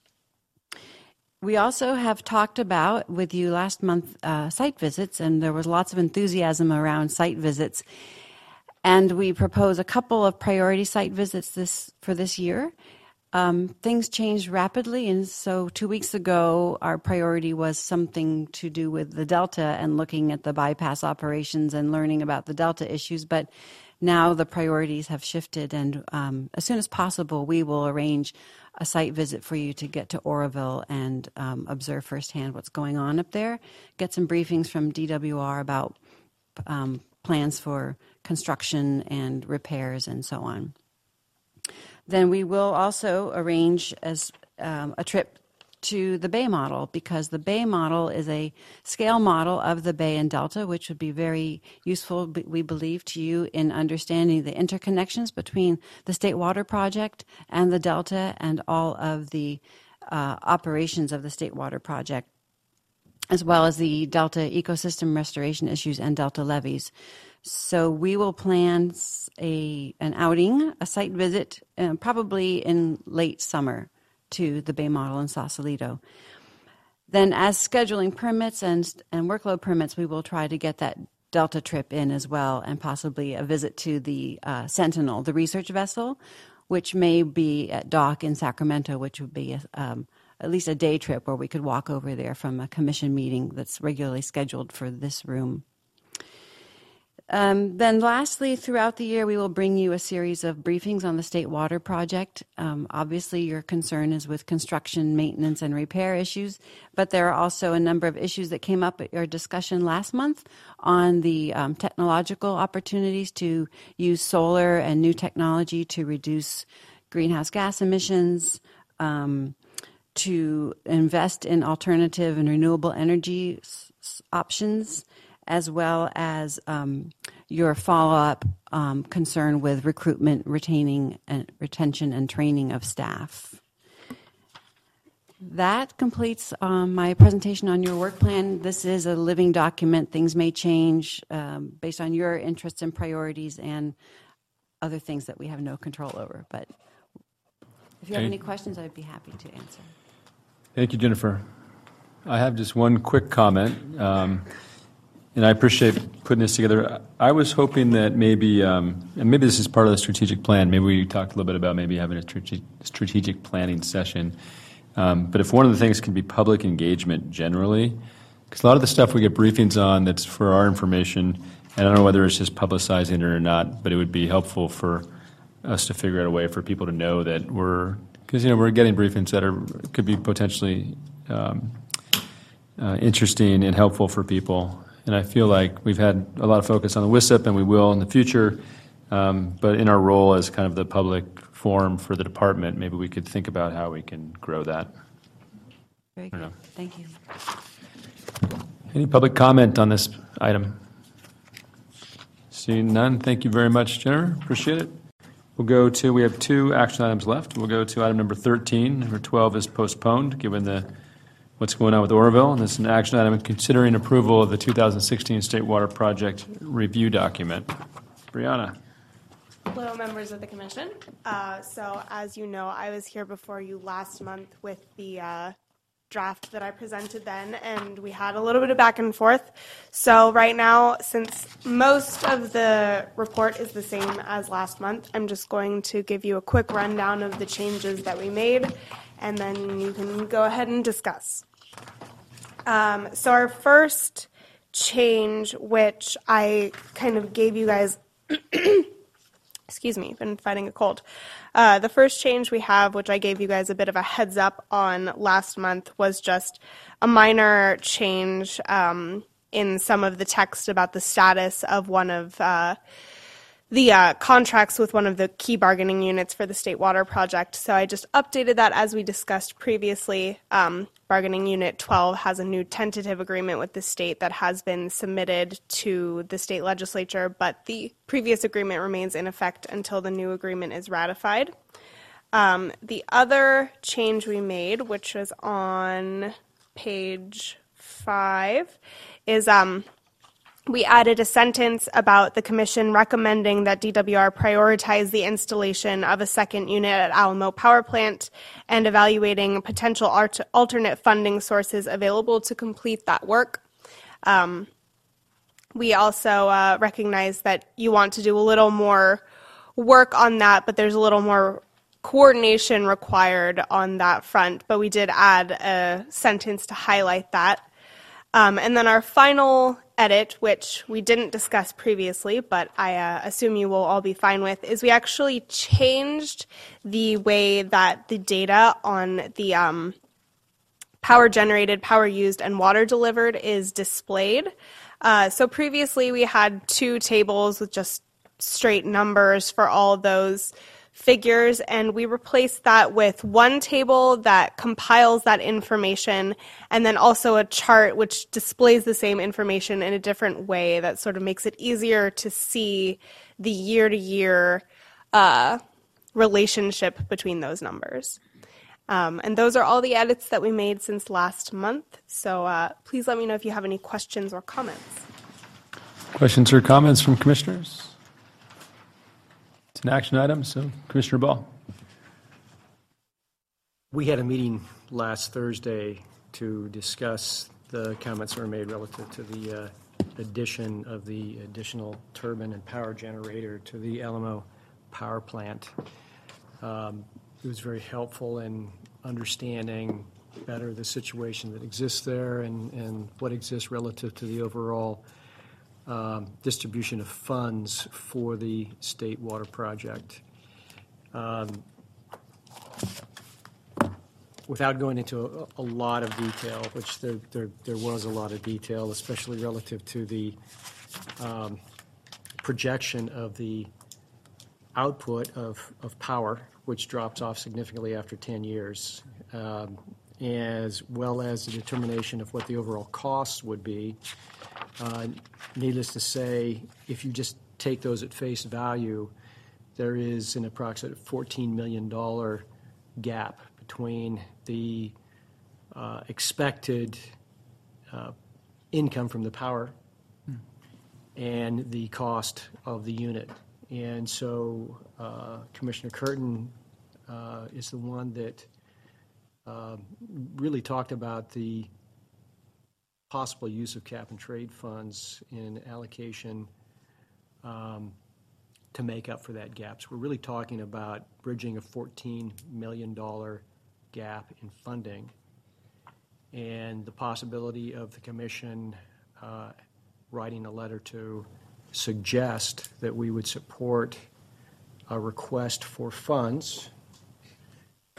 S15: We also have talked about with you last month uh, site visits, and there was lots of enthusiasm around site visits. And we propose a couple of priority site visits this for this year. Um, things changed rapidly, and so two weeks ago, our priority was something to do with the Delta and looking at the bypass operations and learning about the Delta issues. But now the priorities have shifted, and um, as soon as possible, we will arrange a site visit for you to get to Oroville and um, observe firsthand what's going on up there, get some briefings from D W R about um, plans for construction and repairs and so on. Then we will also arrange as um, a trip to the Bay model, because the Bay model is a scale model of the Bay and Delta, which would be very useful, we believe, to you in understanding the interconnections between the State Water Project and the Delta and all of the uh, operations of the State Water Project, as well as the Delta ecosystem restoration issues and Delta levees. So we will plan a an outing, a site visit, uh, probably in late summer to the Bay model in Sausalito. Then as scheduling permits and, and workload permits, we will try to get that Delta trip in as well, and possibly a visit to the uh, Sentinel, the research vessel, which may be at dock in Sacramento, which would be a, um, at least a day trip where we could walk over there from a commission meeting that's regularly scheduled for this room. Um, then lastly, throughout the year, we will bring you a series of briefings on the State Water Project. Um, obviously, your concern is with construction, maintenance, and repair issues, but there are also a number of issues that came up at your discussion last month on the um, technological opportunities to use solar and new technology to reduce greenhouse gas emissions, um, to invest in alternative and renewable energy s- options, as well as um, your follow-up um, concern with recruitment, retaining, and retention and training of staff. That completes um, my presentation on your work plan. This is a living document. Things may change um, based on your interests and priorities and other things that we have no control over. But if you have any questions, I'd be happy to answer.
S5: Thank you, Jennifer. I have just one quick comment. Um, And I appreciate putting this together. I was hoping that maybe, um, and maybe this is part of the strategic plan, maybe we talked a little bit about maybe having a strategic, strategic planning session. Um, but if one of the things can be public engagement generally, because a lot of the stuff we get briefings on that's for our information, and I don't know whether it's just publicizing it or not, but it would be helpful for us to figure out a way for people to know that we're Because, you know, we're getting briefings that are could be potentially um, uh, interesting and helpful for people. And I feel like we've had a lot of focus on the W I S I P, and we will in the future. Um, but in our role as kind of the public forum for the department, maybe we could think about how we can grow that.
S15: Very good. Thank you.
S5: Any public comment on this item? Seeing none, thank you very much, Jennifer. Appreciate it. We'll go to, we have two action items left. We'll go to item number thirteen. Number twelve is postponed, given the what's going on with Oroville. And this is an action item considering approval of the two thousand sixteen State Water Project review document. Brianna.
S16: Hello, members of the commission. Uh, so, as you know, I was here before you last month with the uh, draft that I presented then, and we had a little bit of back and forth. So right now, since most of the report is the same as last month, I'm just going to give you a quick rundown of the changes that we made, and then you can go ahead and discuss. Um, so our first change, which I kind of gave you guys excuse me, been fighting a cold. Uh, the first change we have, which I gave you guys a bit of a heads up on last month, was just a minor change um, in some of the text about the status of one of uh, the uh, contracts with one of the key bargaining units for the State Water Project. So I just updated that as we discussed previously. Um, bargaining Unit twelve has a new tentative agreement with the state that has been submitted to the state legislature, but the previous agreement remains in effect until the new agreement is ratified. Um, the other change we made, which was on page five, is um, we added a sentence about the commission recommending that D W R prioritize the installation of a second unit at Alamo Power Plant and evaluating potential art- alternate funding sources available to complete that work. Um, we also uh, recognize that you want to do a little more work on that, but there's a little more coordination required on that front, but we did add a sentence to highlight that. Um, and then our final edit, which we didn't discuss previously, but I uh, assume you will all be fine with, is we actually changed the way that the data on the um, power generated, power used, and water delivered is displayed. Uh, so previously we had two tables with just straight numbers for all those figures, and we replaced that with one table that compiles that information and then also a chart which displays the same information in a different way that sort of makes it easier to see the year-to-year uh, relationship between those numbers. Um, and those are all the edits that we made since last month, so uh, please let me know if you have any questions or comments.
S5: Questions or comments from commissioners? It's an action item, so Commissioner Ball.
S3: We had a meeting last Thursday to discuss the comments that were made relative to the uh, addition of the additional turbine and power generator to the Alamo Power Plant. Um, it was very helpful in understanding better the situation that exists there and, and what exists relative to the overall Um, distribution of funds for the State Water Project. Um, without going into a, a lot of detail, which there, there, there was a lot of detail, especially relative to the um, projection of the output of, of power, which drops off significantly after ten years, um, as well as the determination of what the overall costs would be. Uh, needless to say, if you just take those at face value, there is an approximate fourteen million dollars gap between the uh, expected uh, income from the power hmm. and the cost of the unit. And so uh, Commissioner Curtin uh, is the one that uh, really talked about the possible use of cap and trade funds in allocation um, to make up for that gap. So we're really talking about bridging a fourteen million dollars gap in funding and the possibility of the commission uh, writing a letter to suggest that we would support a request for funds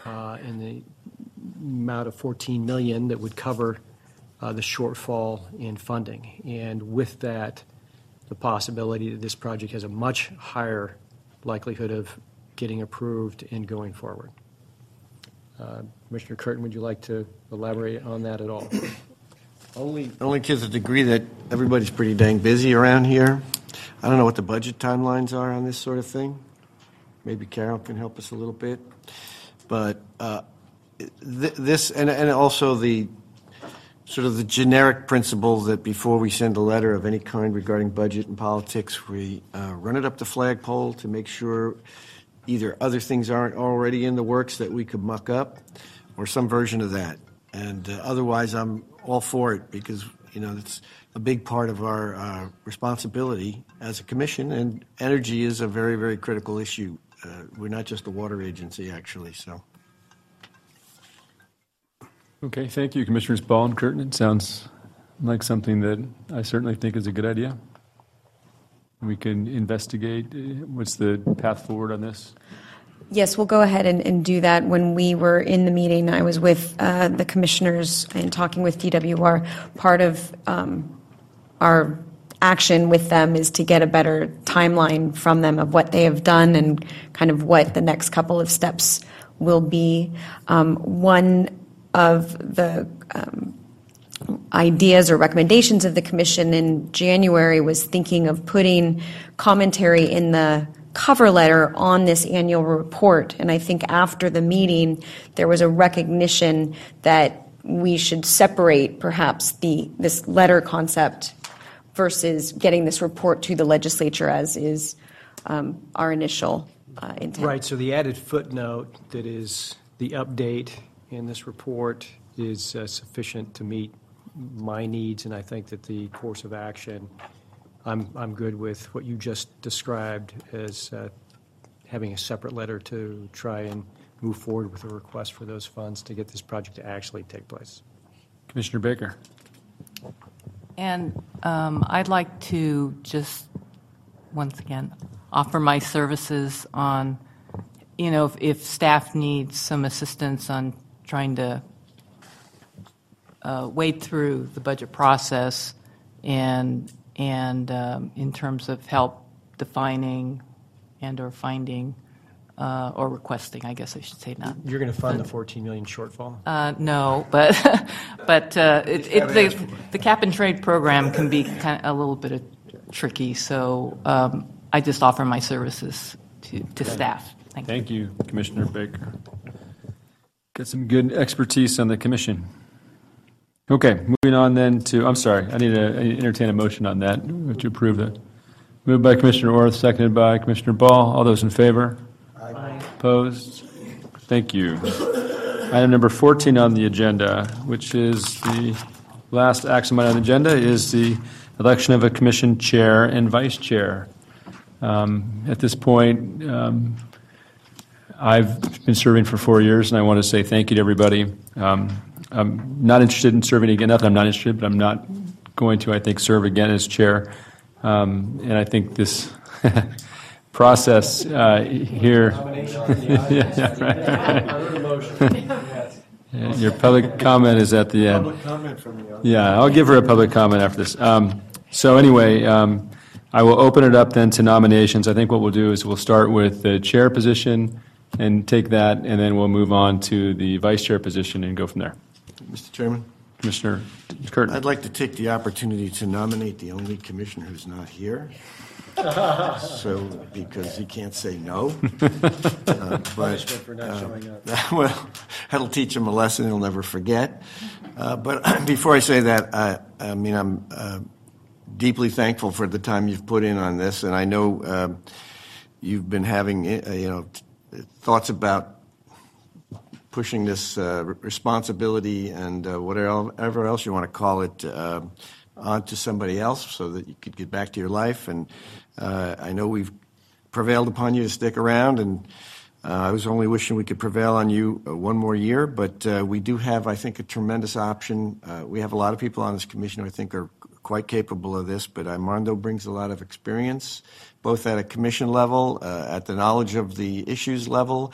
S3: uh, in the amount of fourteen million dollars that would cover uh, the shortfall in funding. And with that, the possibility that this project has a much higher likelihood of getting approved and going forward. Uh, Commissioner Curtin, would you like to elaborate on that at all?
S6: Only, only to the degree that everybody's pretty dang busy around here. I don't know what the budget timelines are on this sort of thing. Maybe Carol can help us a little bit. But uh, th- this, and, and also the sort of the generic principle that before we send a letter of any kind regarding budget and politics, we uh, run it up the flagpole to make sure either other things aren't already in the works that we could muck up or some version of that. And uh, otherwise, I'm all for it because, you know, it's a big part of our uh, responsibility as a commission, and energy is a very, very critical issue. Uh, we're not just a water agency, actually, so.
S5: Okay, thank you, Commissioners Ball and Curtin. It sounds like something that I certainly think is a good idea. We can investigate. What's the path forward on this?
S2: Yes, we'll go ahead and, and do that. When we were in the meeting, I was with uh, the commissioners and talking with D W R. Part of um, our action with them is to get a better timeline from them of what they have done and kind of what the next couple of steps will be. Um, one of the um, ideas or recommendations of the commission in January was thinking of putting commentary in the cover letter on this annual report. And I think after the meeting, there was a recognition that we should separate perhaps the this letter concept versus getting this report to the legislature as is um, our initial uh, intent.
S3: Right, so the added footnote that is the update in this report is uh, sufficient to meet my needs, and I think that the course of action, I'm I'm good with what you just described as uh, having a separate letter to try and move forward with a request for those funds to get this project to actually take place.
S5: Commissioner Baker.
S17: And um, I'd like to just, once again, offer my services on, you know, if, if staff needs some assistance on trying to uh, wade through the budget process and and um, in terms of help defining and or finding uh, or requesting, I guess I should say not.
S3: You're going to fund the fourteen million shortfall?
S17: Uh, no, but but uh, it, it, the, the cap and trade program can be kind of a little bit of tricky. So um, I just offer my services to, to staff. Thank,
S5: Thank you. you, Commissioner Baker. Got some good expertise on the commission. Okay, moving on then to, I'm sorry, I need to entertain a motion on that. Would you approve that? Moved by Commissioner Orth, seconded by Commissioner Ball. All those in favor? Aye. Opposed? Thank you. Item number fourteen on the agenda, which is the last action item on the agenda, is the election of a commission chair and vice chair. Um, at this point, um, I've been serving for four years, and I want to say thank you to everybody. Um, I'm not interested in serving again. Not that I'm not interested, but I'm not going to, I think, serve again as chair. Um, and I think this process uh, here. yeah, right. Your public comment is at the end.
S6: Public comment from the audience.
S5: Yeah, I'll give her a public comment after this. Um, so anyway, um, I will open it up then to nominations. I think what we'll do is we'll start with the chair position and take that, and then we'll move on to the vice chair position and go from there.
S6: Mister Chairman?
S5: Commissioner Curtin.
S6: I'd like to take the opportunity to nominate the only commissioner who's not here. So, because he can't say no. uh, but,
S3: for not
S6: uh,
S3: showing up.
S6: Well, that'll teach him a lesson he'll never forget. Uh, but before I say that, I, I mean, I'm uh, deeply thankful for the time you've put in on this, and I know uh, you've been having, uh, you know, t- thoughts about pushing this uh, responsibility and uh, whatever else you want to call it uh, onto somebody else so that you could get back to your life. And uh, I know we've prevailed upon you to stick around, and uh, I was only wishing we could prevail on you uh, one more year. But uh, we do have, I think, a tremendous option. Uh, we have a lot of people on this commission who I think are quite capable of this, but Armando brings a lot of experience, both at a commission level, uh, at the knowledge of the issues level,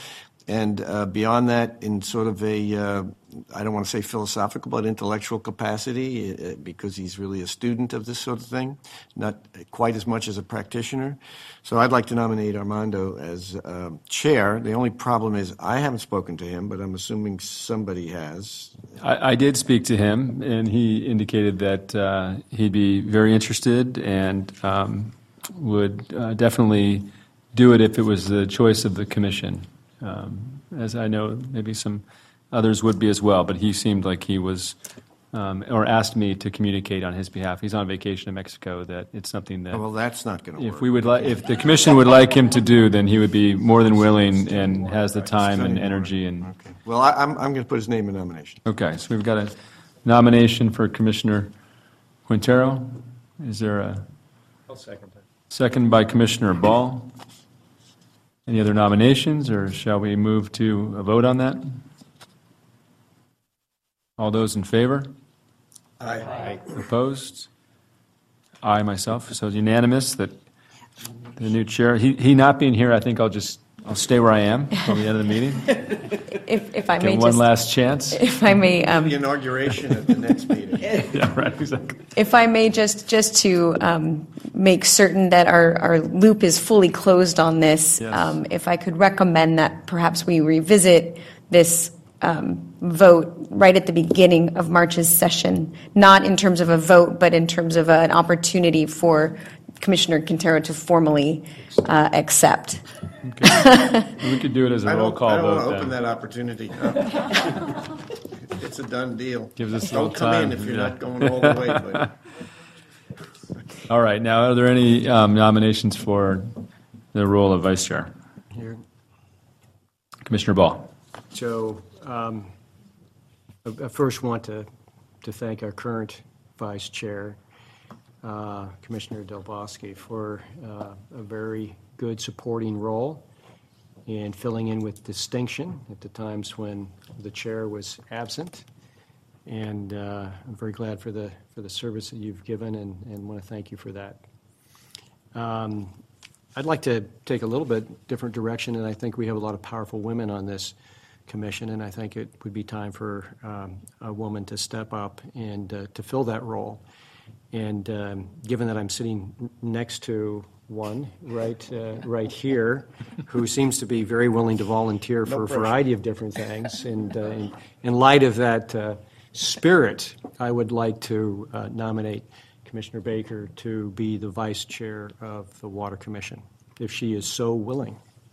S6: And uh, beyond that, in sort of a, uh, I don't want to say philosophical, but intellectual capacity, uh, because he's really a student of this sort of thing, not quite as much as a practitioner. So I'd like to nominate Armando as uh, chair. The only problem is I haven't spoken to him, but I'm assuming somebody has.
S5: I, I did speak to him, and he indicated that uh, he'd be very interested and um, would uh, definitely do it if it was the choice of the commission. Um, as I know, maybe some others would be as well, but he seemed like he was, um, or asked me to communicate on his behalf. He's on vacation in Mexico. That it's something that.
S6: Oh, well, that's not going to work.
S5: If we would, li- if the commission would like him to do, then he would be more than willing and has the time and energy. And
S6: okay. Well, I, I'm I'm going to put his name in nomination.
S5: Okay, so we've got a nomination for Commissioner Quintero. Is there a?
S3: I'll second that.
S5: Second by Commissioner Ball. Any other nominations, or shall we move to a vote on that? All those in favor?
S6: Aye. Aye.
S5: Opposed? Aye myself. So it's unanimous that the new chair, he, he not being here, I think I'll just, I'll stay where I am until the end of the meeting.
S2: If, if I
S5: Get
S2: may
S5: one
S2: just,
S5: last chance.
S2: If I may, um,
S6: the inauguration at the next meeting.
S5: Yeah, right, exactly.
S2: If I may just, just to um, make certain that our, our loop is fully closed on this,
S5: Yes.
S2: um, if I could recommend that perhaps we revisit this um, vote right at the beginning of March's session, not in terms of a vote, but in terms of an opportunity for Commissioner Quintero to formally uh, accept.
S5: Okay. We could do it as a
S6: I
S5: roll
S6: don't,
S5: call
S6: I don't
S5: vote
S6: want to
S5: then.
S6: open that opportunity. No. It's a done deal.
S5: Gives us a
S6: Don't
S5: little
S6: come
S5: time,
S6: in if you're
S5: yeah.
S6: not going all the way. But
S5: All right, now are there any um, nominations for the role of vice chair?
S3: Here.
S5: Commissioner Ball.
S3: So um, I I first want to, to thank our current vice chair, uh, Commissioner Del Bosque, for uh, a very good supporting role in filling in with distinction at the times when the chair was absent. And uh, I'm very glad for the for the service that you've given, and, and want to thank you for that. Um, I'd like to take a little bit different direction, and I think we have a lot of powerful women on this commission, and I think it would be time for um, a woman to step up and uh, to fill that role. And um, given that I'm sitting next to one right uh, right here, who seems to be very willing to volunteer for
S6: No
S3: a
S6: pressure.
S3: variety of different things, and uh, in, in light of that uh, spirit, I would like to uh, nominate Commissioner Baker to be the vice chair of the Water Commission, if she is so willing.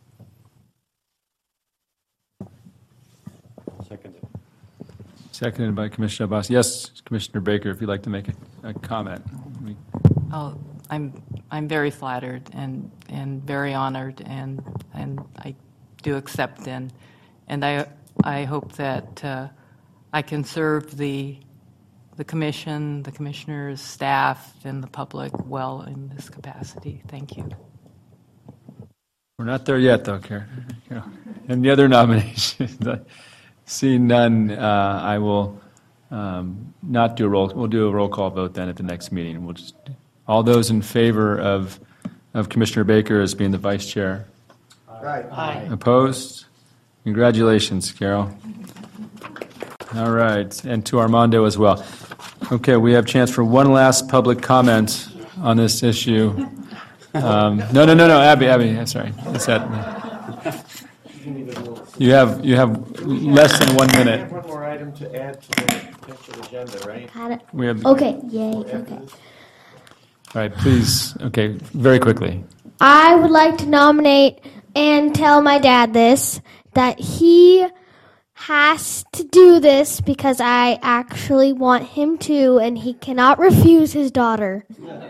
S6: second.
S5: Seconded by Commissioner Abbas. Yes, Commissioner Baker, if you'd like to make a, a comment. We-
S17: Oh, I'm I'm very flattered and, and very honored, and and I do accept and and I I hope that uh, I can serve the the commission, the commissioners, staff, and the public well in this capacity. Thank you.
S5: We're not there yet, though, Karen. And the other nominations, seeing none, uh, I will um, not do a roll. We'll do a roll call vote then at the next meeting. We'll just all those in favor of of Commissioner Baker as being the vice chair.
S6: Right.
S17: Aye.
S5: Opposed? Congratulations, Carol. All right, and to Armando as well. Okay, we have a chance for one last public comment on this issue. Um, no, no, no, no, Abby, Abby, I'm sorry. Is that? You have you have less than one
S6: I have
S5: minute.
S6: one more item to add to the potential agenda, right?
S18: Had it.
S5: We have.
S18: Okay, yay, okay.
S5: All right, please. Okay, very quickly.
S18: I would like to nominate and tell my dad this, that he has to do this because I actually want him to, and he cannot refuse his daughter.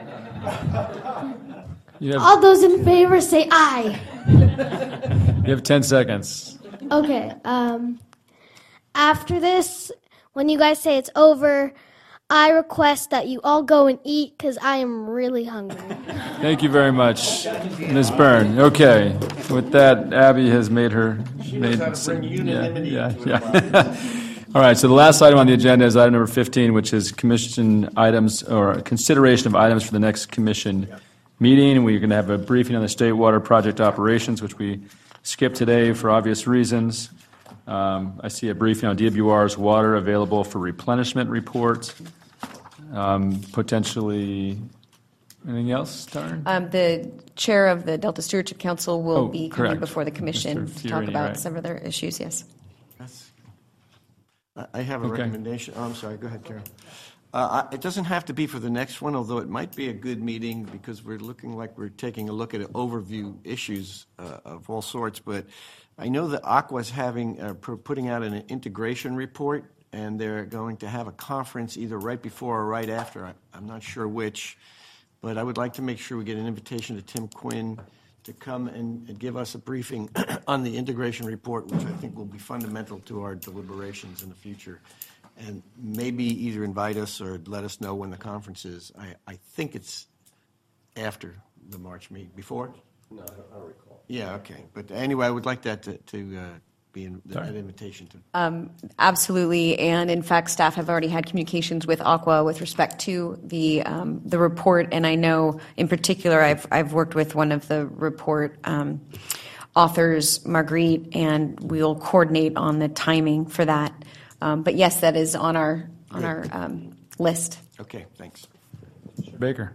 S5: You have,
S18: All those in favor say aye.
S5: you have ten seconds.
S18: Okay, um, after this, when you guys say it's over, I request that you all go and eat because I am really hungry.
S5: Thank you very much, Miz Byrne. Okay, with that, Abby has made her.
S6: She
S5: made,
S6: knows how to bring unanimity
S5: yeah,
S6: to
S5: yeah,
S6: a
S5: yeah. All right, so the last item on the agenda is item number fifteen, which is commission items or consideration of items for the next commission meeting. We're going to have a briefing on the state water project operations, which we skipped today for obvious reasons. Um, I see a briefing on D W R's water available for replenishment report. Um, potentially, anything else, Taryn?
S2: Um, the chair of the Delta Stewardship Council will
S5: Oh,
S2: be
S5: correct.
S2: coming before the commission
S5: Mister
S2: to talk
S5: Tierney,
S2: about
S5: right.
S2: some other issues, yes.
S6: I- I have a
S5: Okay.
S6: recommendation. Oh, I'm sorry. Go ahead, Carol. Uh, I- It doesn't have to be for the next one, although it might be a good meeting because we're looking like we're taking a look at overview issues uh, of all sorts. But I know that Aqua's having, uh, pu- putting out an integration report, and they're going to have a conference either right before or right after. I- I'm not sure which, but I would like to make sure we get an invitation to Tim Quinn to come and and give us a briefing on the integration report, which I think will be fundamental to our deliberations in the future. And maybe either invite us or let us know when the conference is. I, I think it's after the March meeting. Before?
S7: No, I don't, I don't recall.
S6: Yeah, okay. But anyway, I would like that to, to uh, be in,
S5: Sorry.
S6: that invitation to.
S2: Um, absolutely, and in fact, staff have already had communications with Aqua with respect to the um, the report, and I know in particular I've I've worked with one of the report um, authors, Marguerite, and we'll coordinate on the timing for that. Um, but yes, that is on our on
S6: Great.
S2: our um, list.
S6: Okay, thanks.
S5: Mister Baker.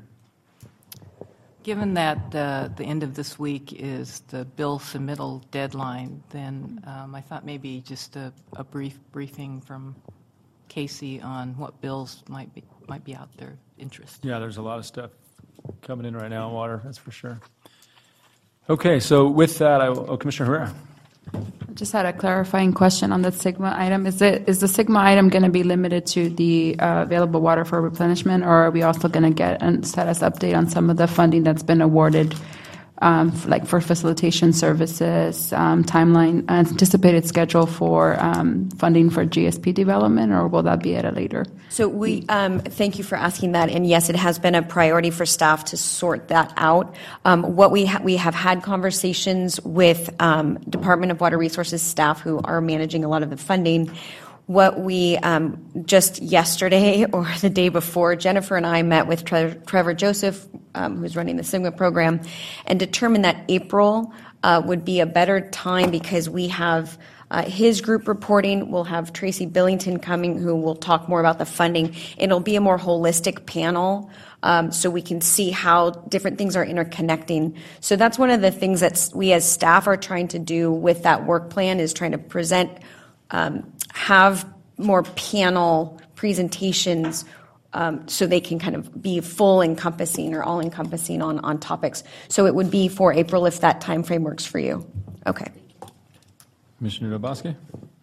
S17: Given that uh, the end of this week is the bill submittal deadline, then um, I thought maybe just a, a brief briefing from Casey on what bills might be might be out there, interest.
S5: Yeah, there's a lot of stuff coming in right now on water, that's for sure. Okay, so with that, I will, oh, Commissioner Herrera.
S11: Just had a clarifying question on the Sigma item. Is it is the Sigma item going to be limited to the uh, available water for replenishment, or are we also going to get a status update on some of the funding that's been awarded, um, f- like for facilitation services, um, timeline, anticipated schedule for um, funding for G S P development, or will that be at a later?
S2: So we um, thank you for asking that, and yes, it has been a priority for staff to sort that out. Um, what we ha- we have had conversations with um, Department of Water Resources staff who are managing a lot of the funding. What we um, just yesterday or the day before, Jennifer and I met with Tre- Trevor Joseph, um, who's running the Sigma program, and determined that April uh, would be a better time because we have. Uh, his group reporting. We'll have Tracy Billington coming, who will talk more about the funding. It'll be a more holistic panel, um, so we can see how different things are interconnecting. So that's one of the things that we as staff are trying to do with that work plan, is trying to present, um, have more panel presentations, um, so they can kind of be full encompassing or all encompassing on, on topics. So it would be for April if that time frame works for you. Okay.
S5: Commissioner Dobowski.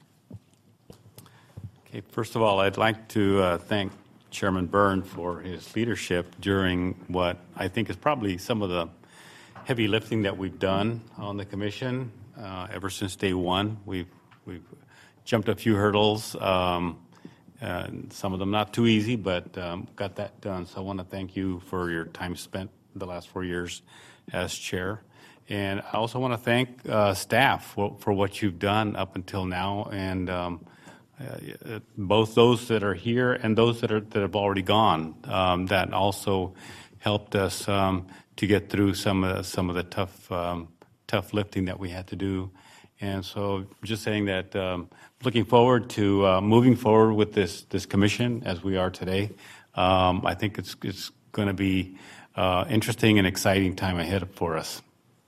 S1: Okay, first of all, I'd like to uh, thank Chairman Byrne for his leadership during what I think is probably some of the heavy lifting that we've done on the commission uh, ever since day one. We've we've jumped a few hurdles, um, and some of them not too easy, but um, got that done. So I want to thank you for your time spent the last four years as chair. And I also want to thank uh, staff for, for what you've done up until now, and um, uh, both those that are here and those that are that have already gone. Um, that also helped us um, to get through some of the, some of the tough um, tough lifting that we had to do. And so, just saying that, um, looking forward to uh, moving forward with this this commission as we are today. Um, I think it's it's going to be uh, interesting and exciting time ahead for us.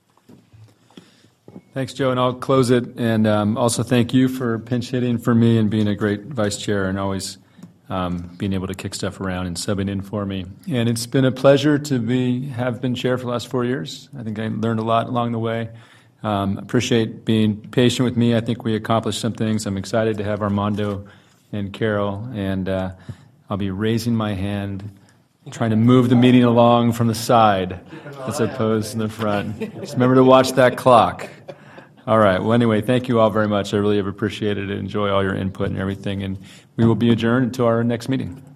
S5: Thanks, Joe, and I'll close it. And um, also thank you for pinch hitting for me and being a great vice chair and always um, being able to kick stuff around and subbing in for me. And it's been a pleasure to be have been chair for the last four years. I think I learned a lot along the way. Um, appreciate being patient with me. I think we accomplished some things. I'm excited to have Armando and Carol, and uh, I'll be raising my hand, trying to move the meeting along from the side as opposed to the front. Just remember to watch that clock. All right. Well, anyway, thank you all very much. I really have appreciated it. Enjoy all your input and everything. And we will be adjourned until our next meeting.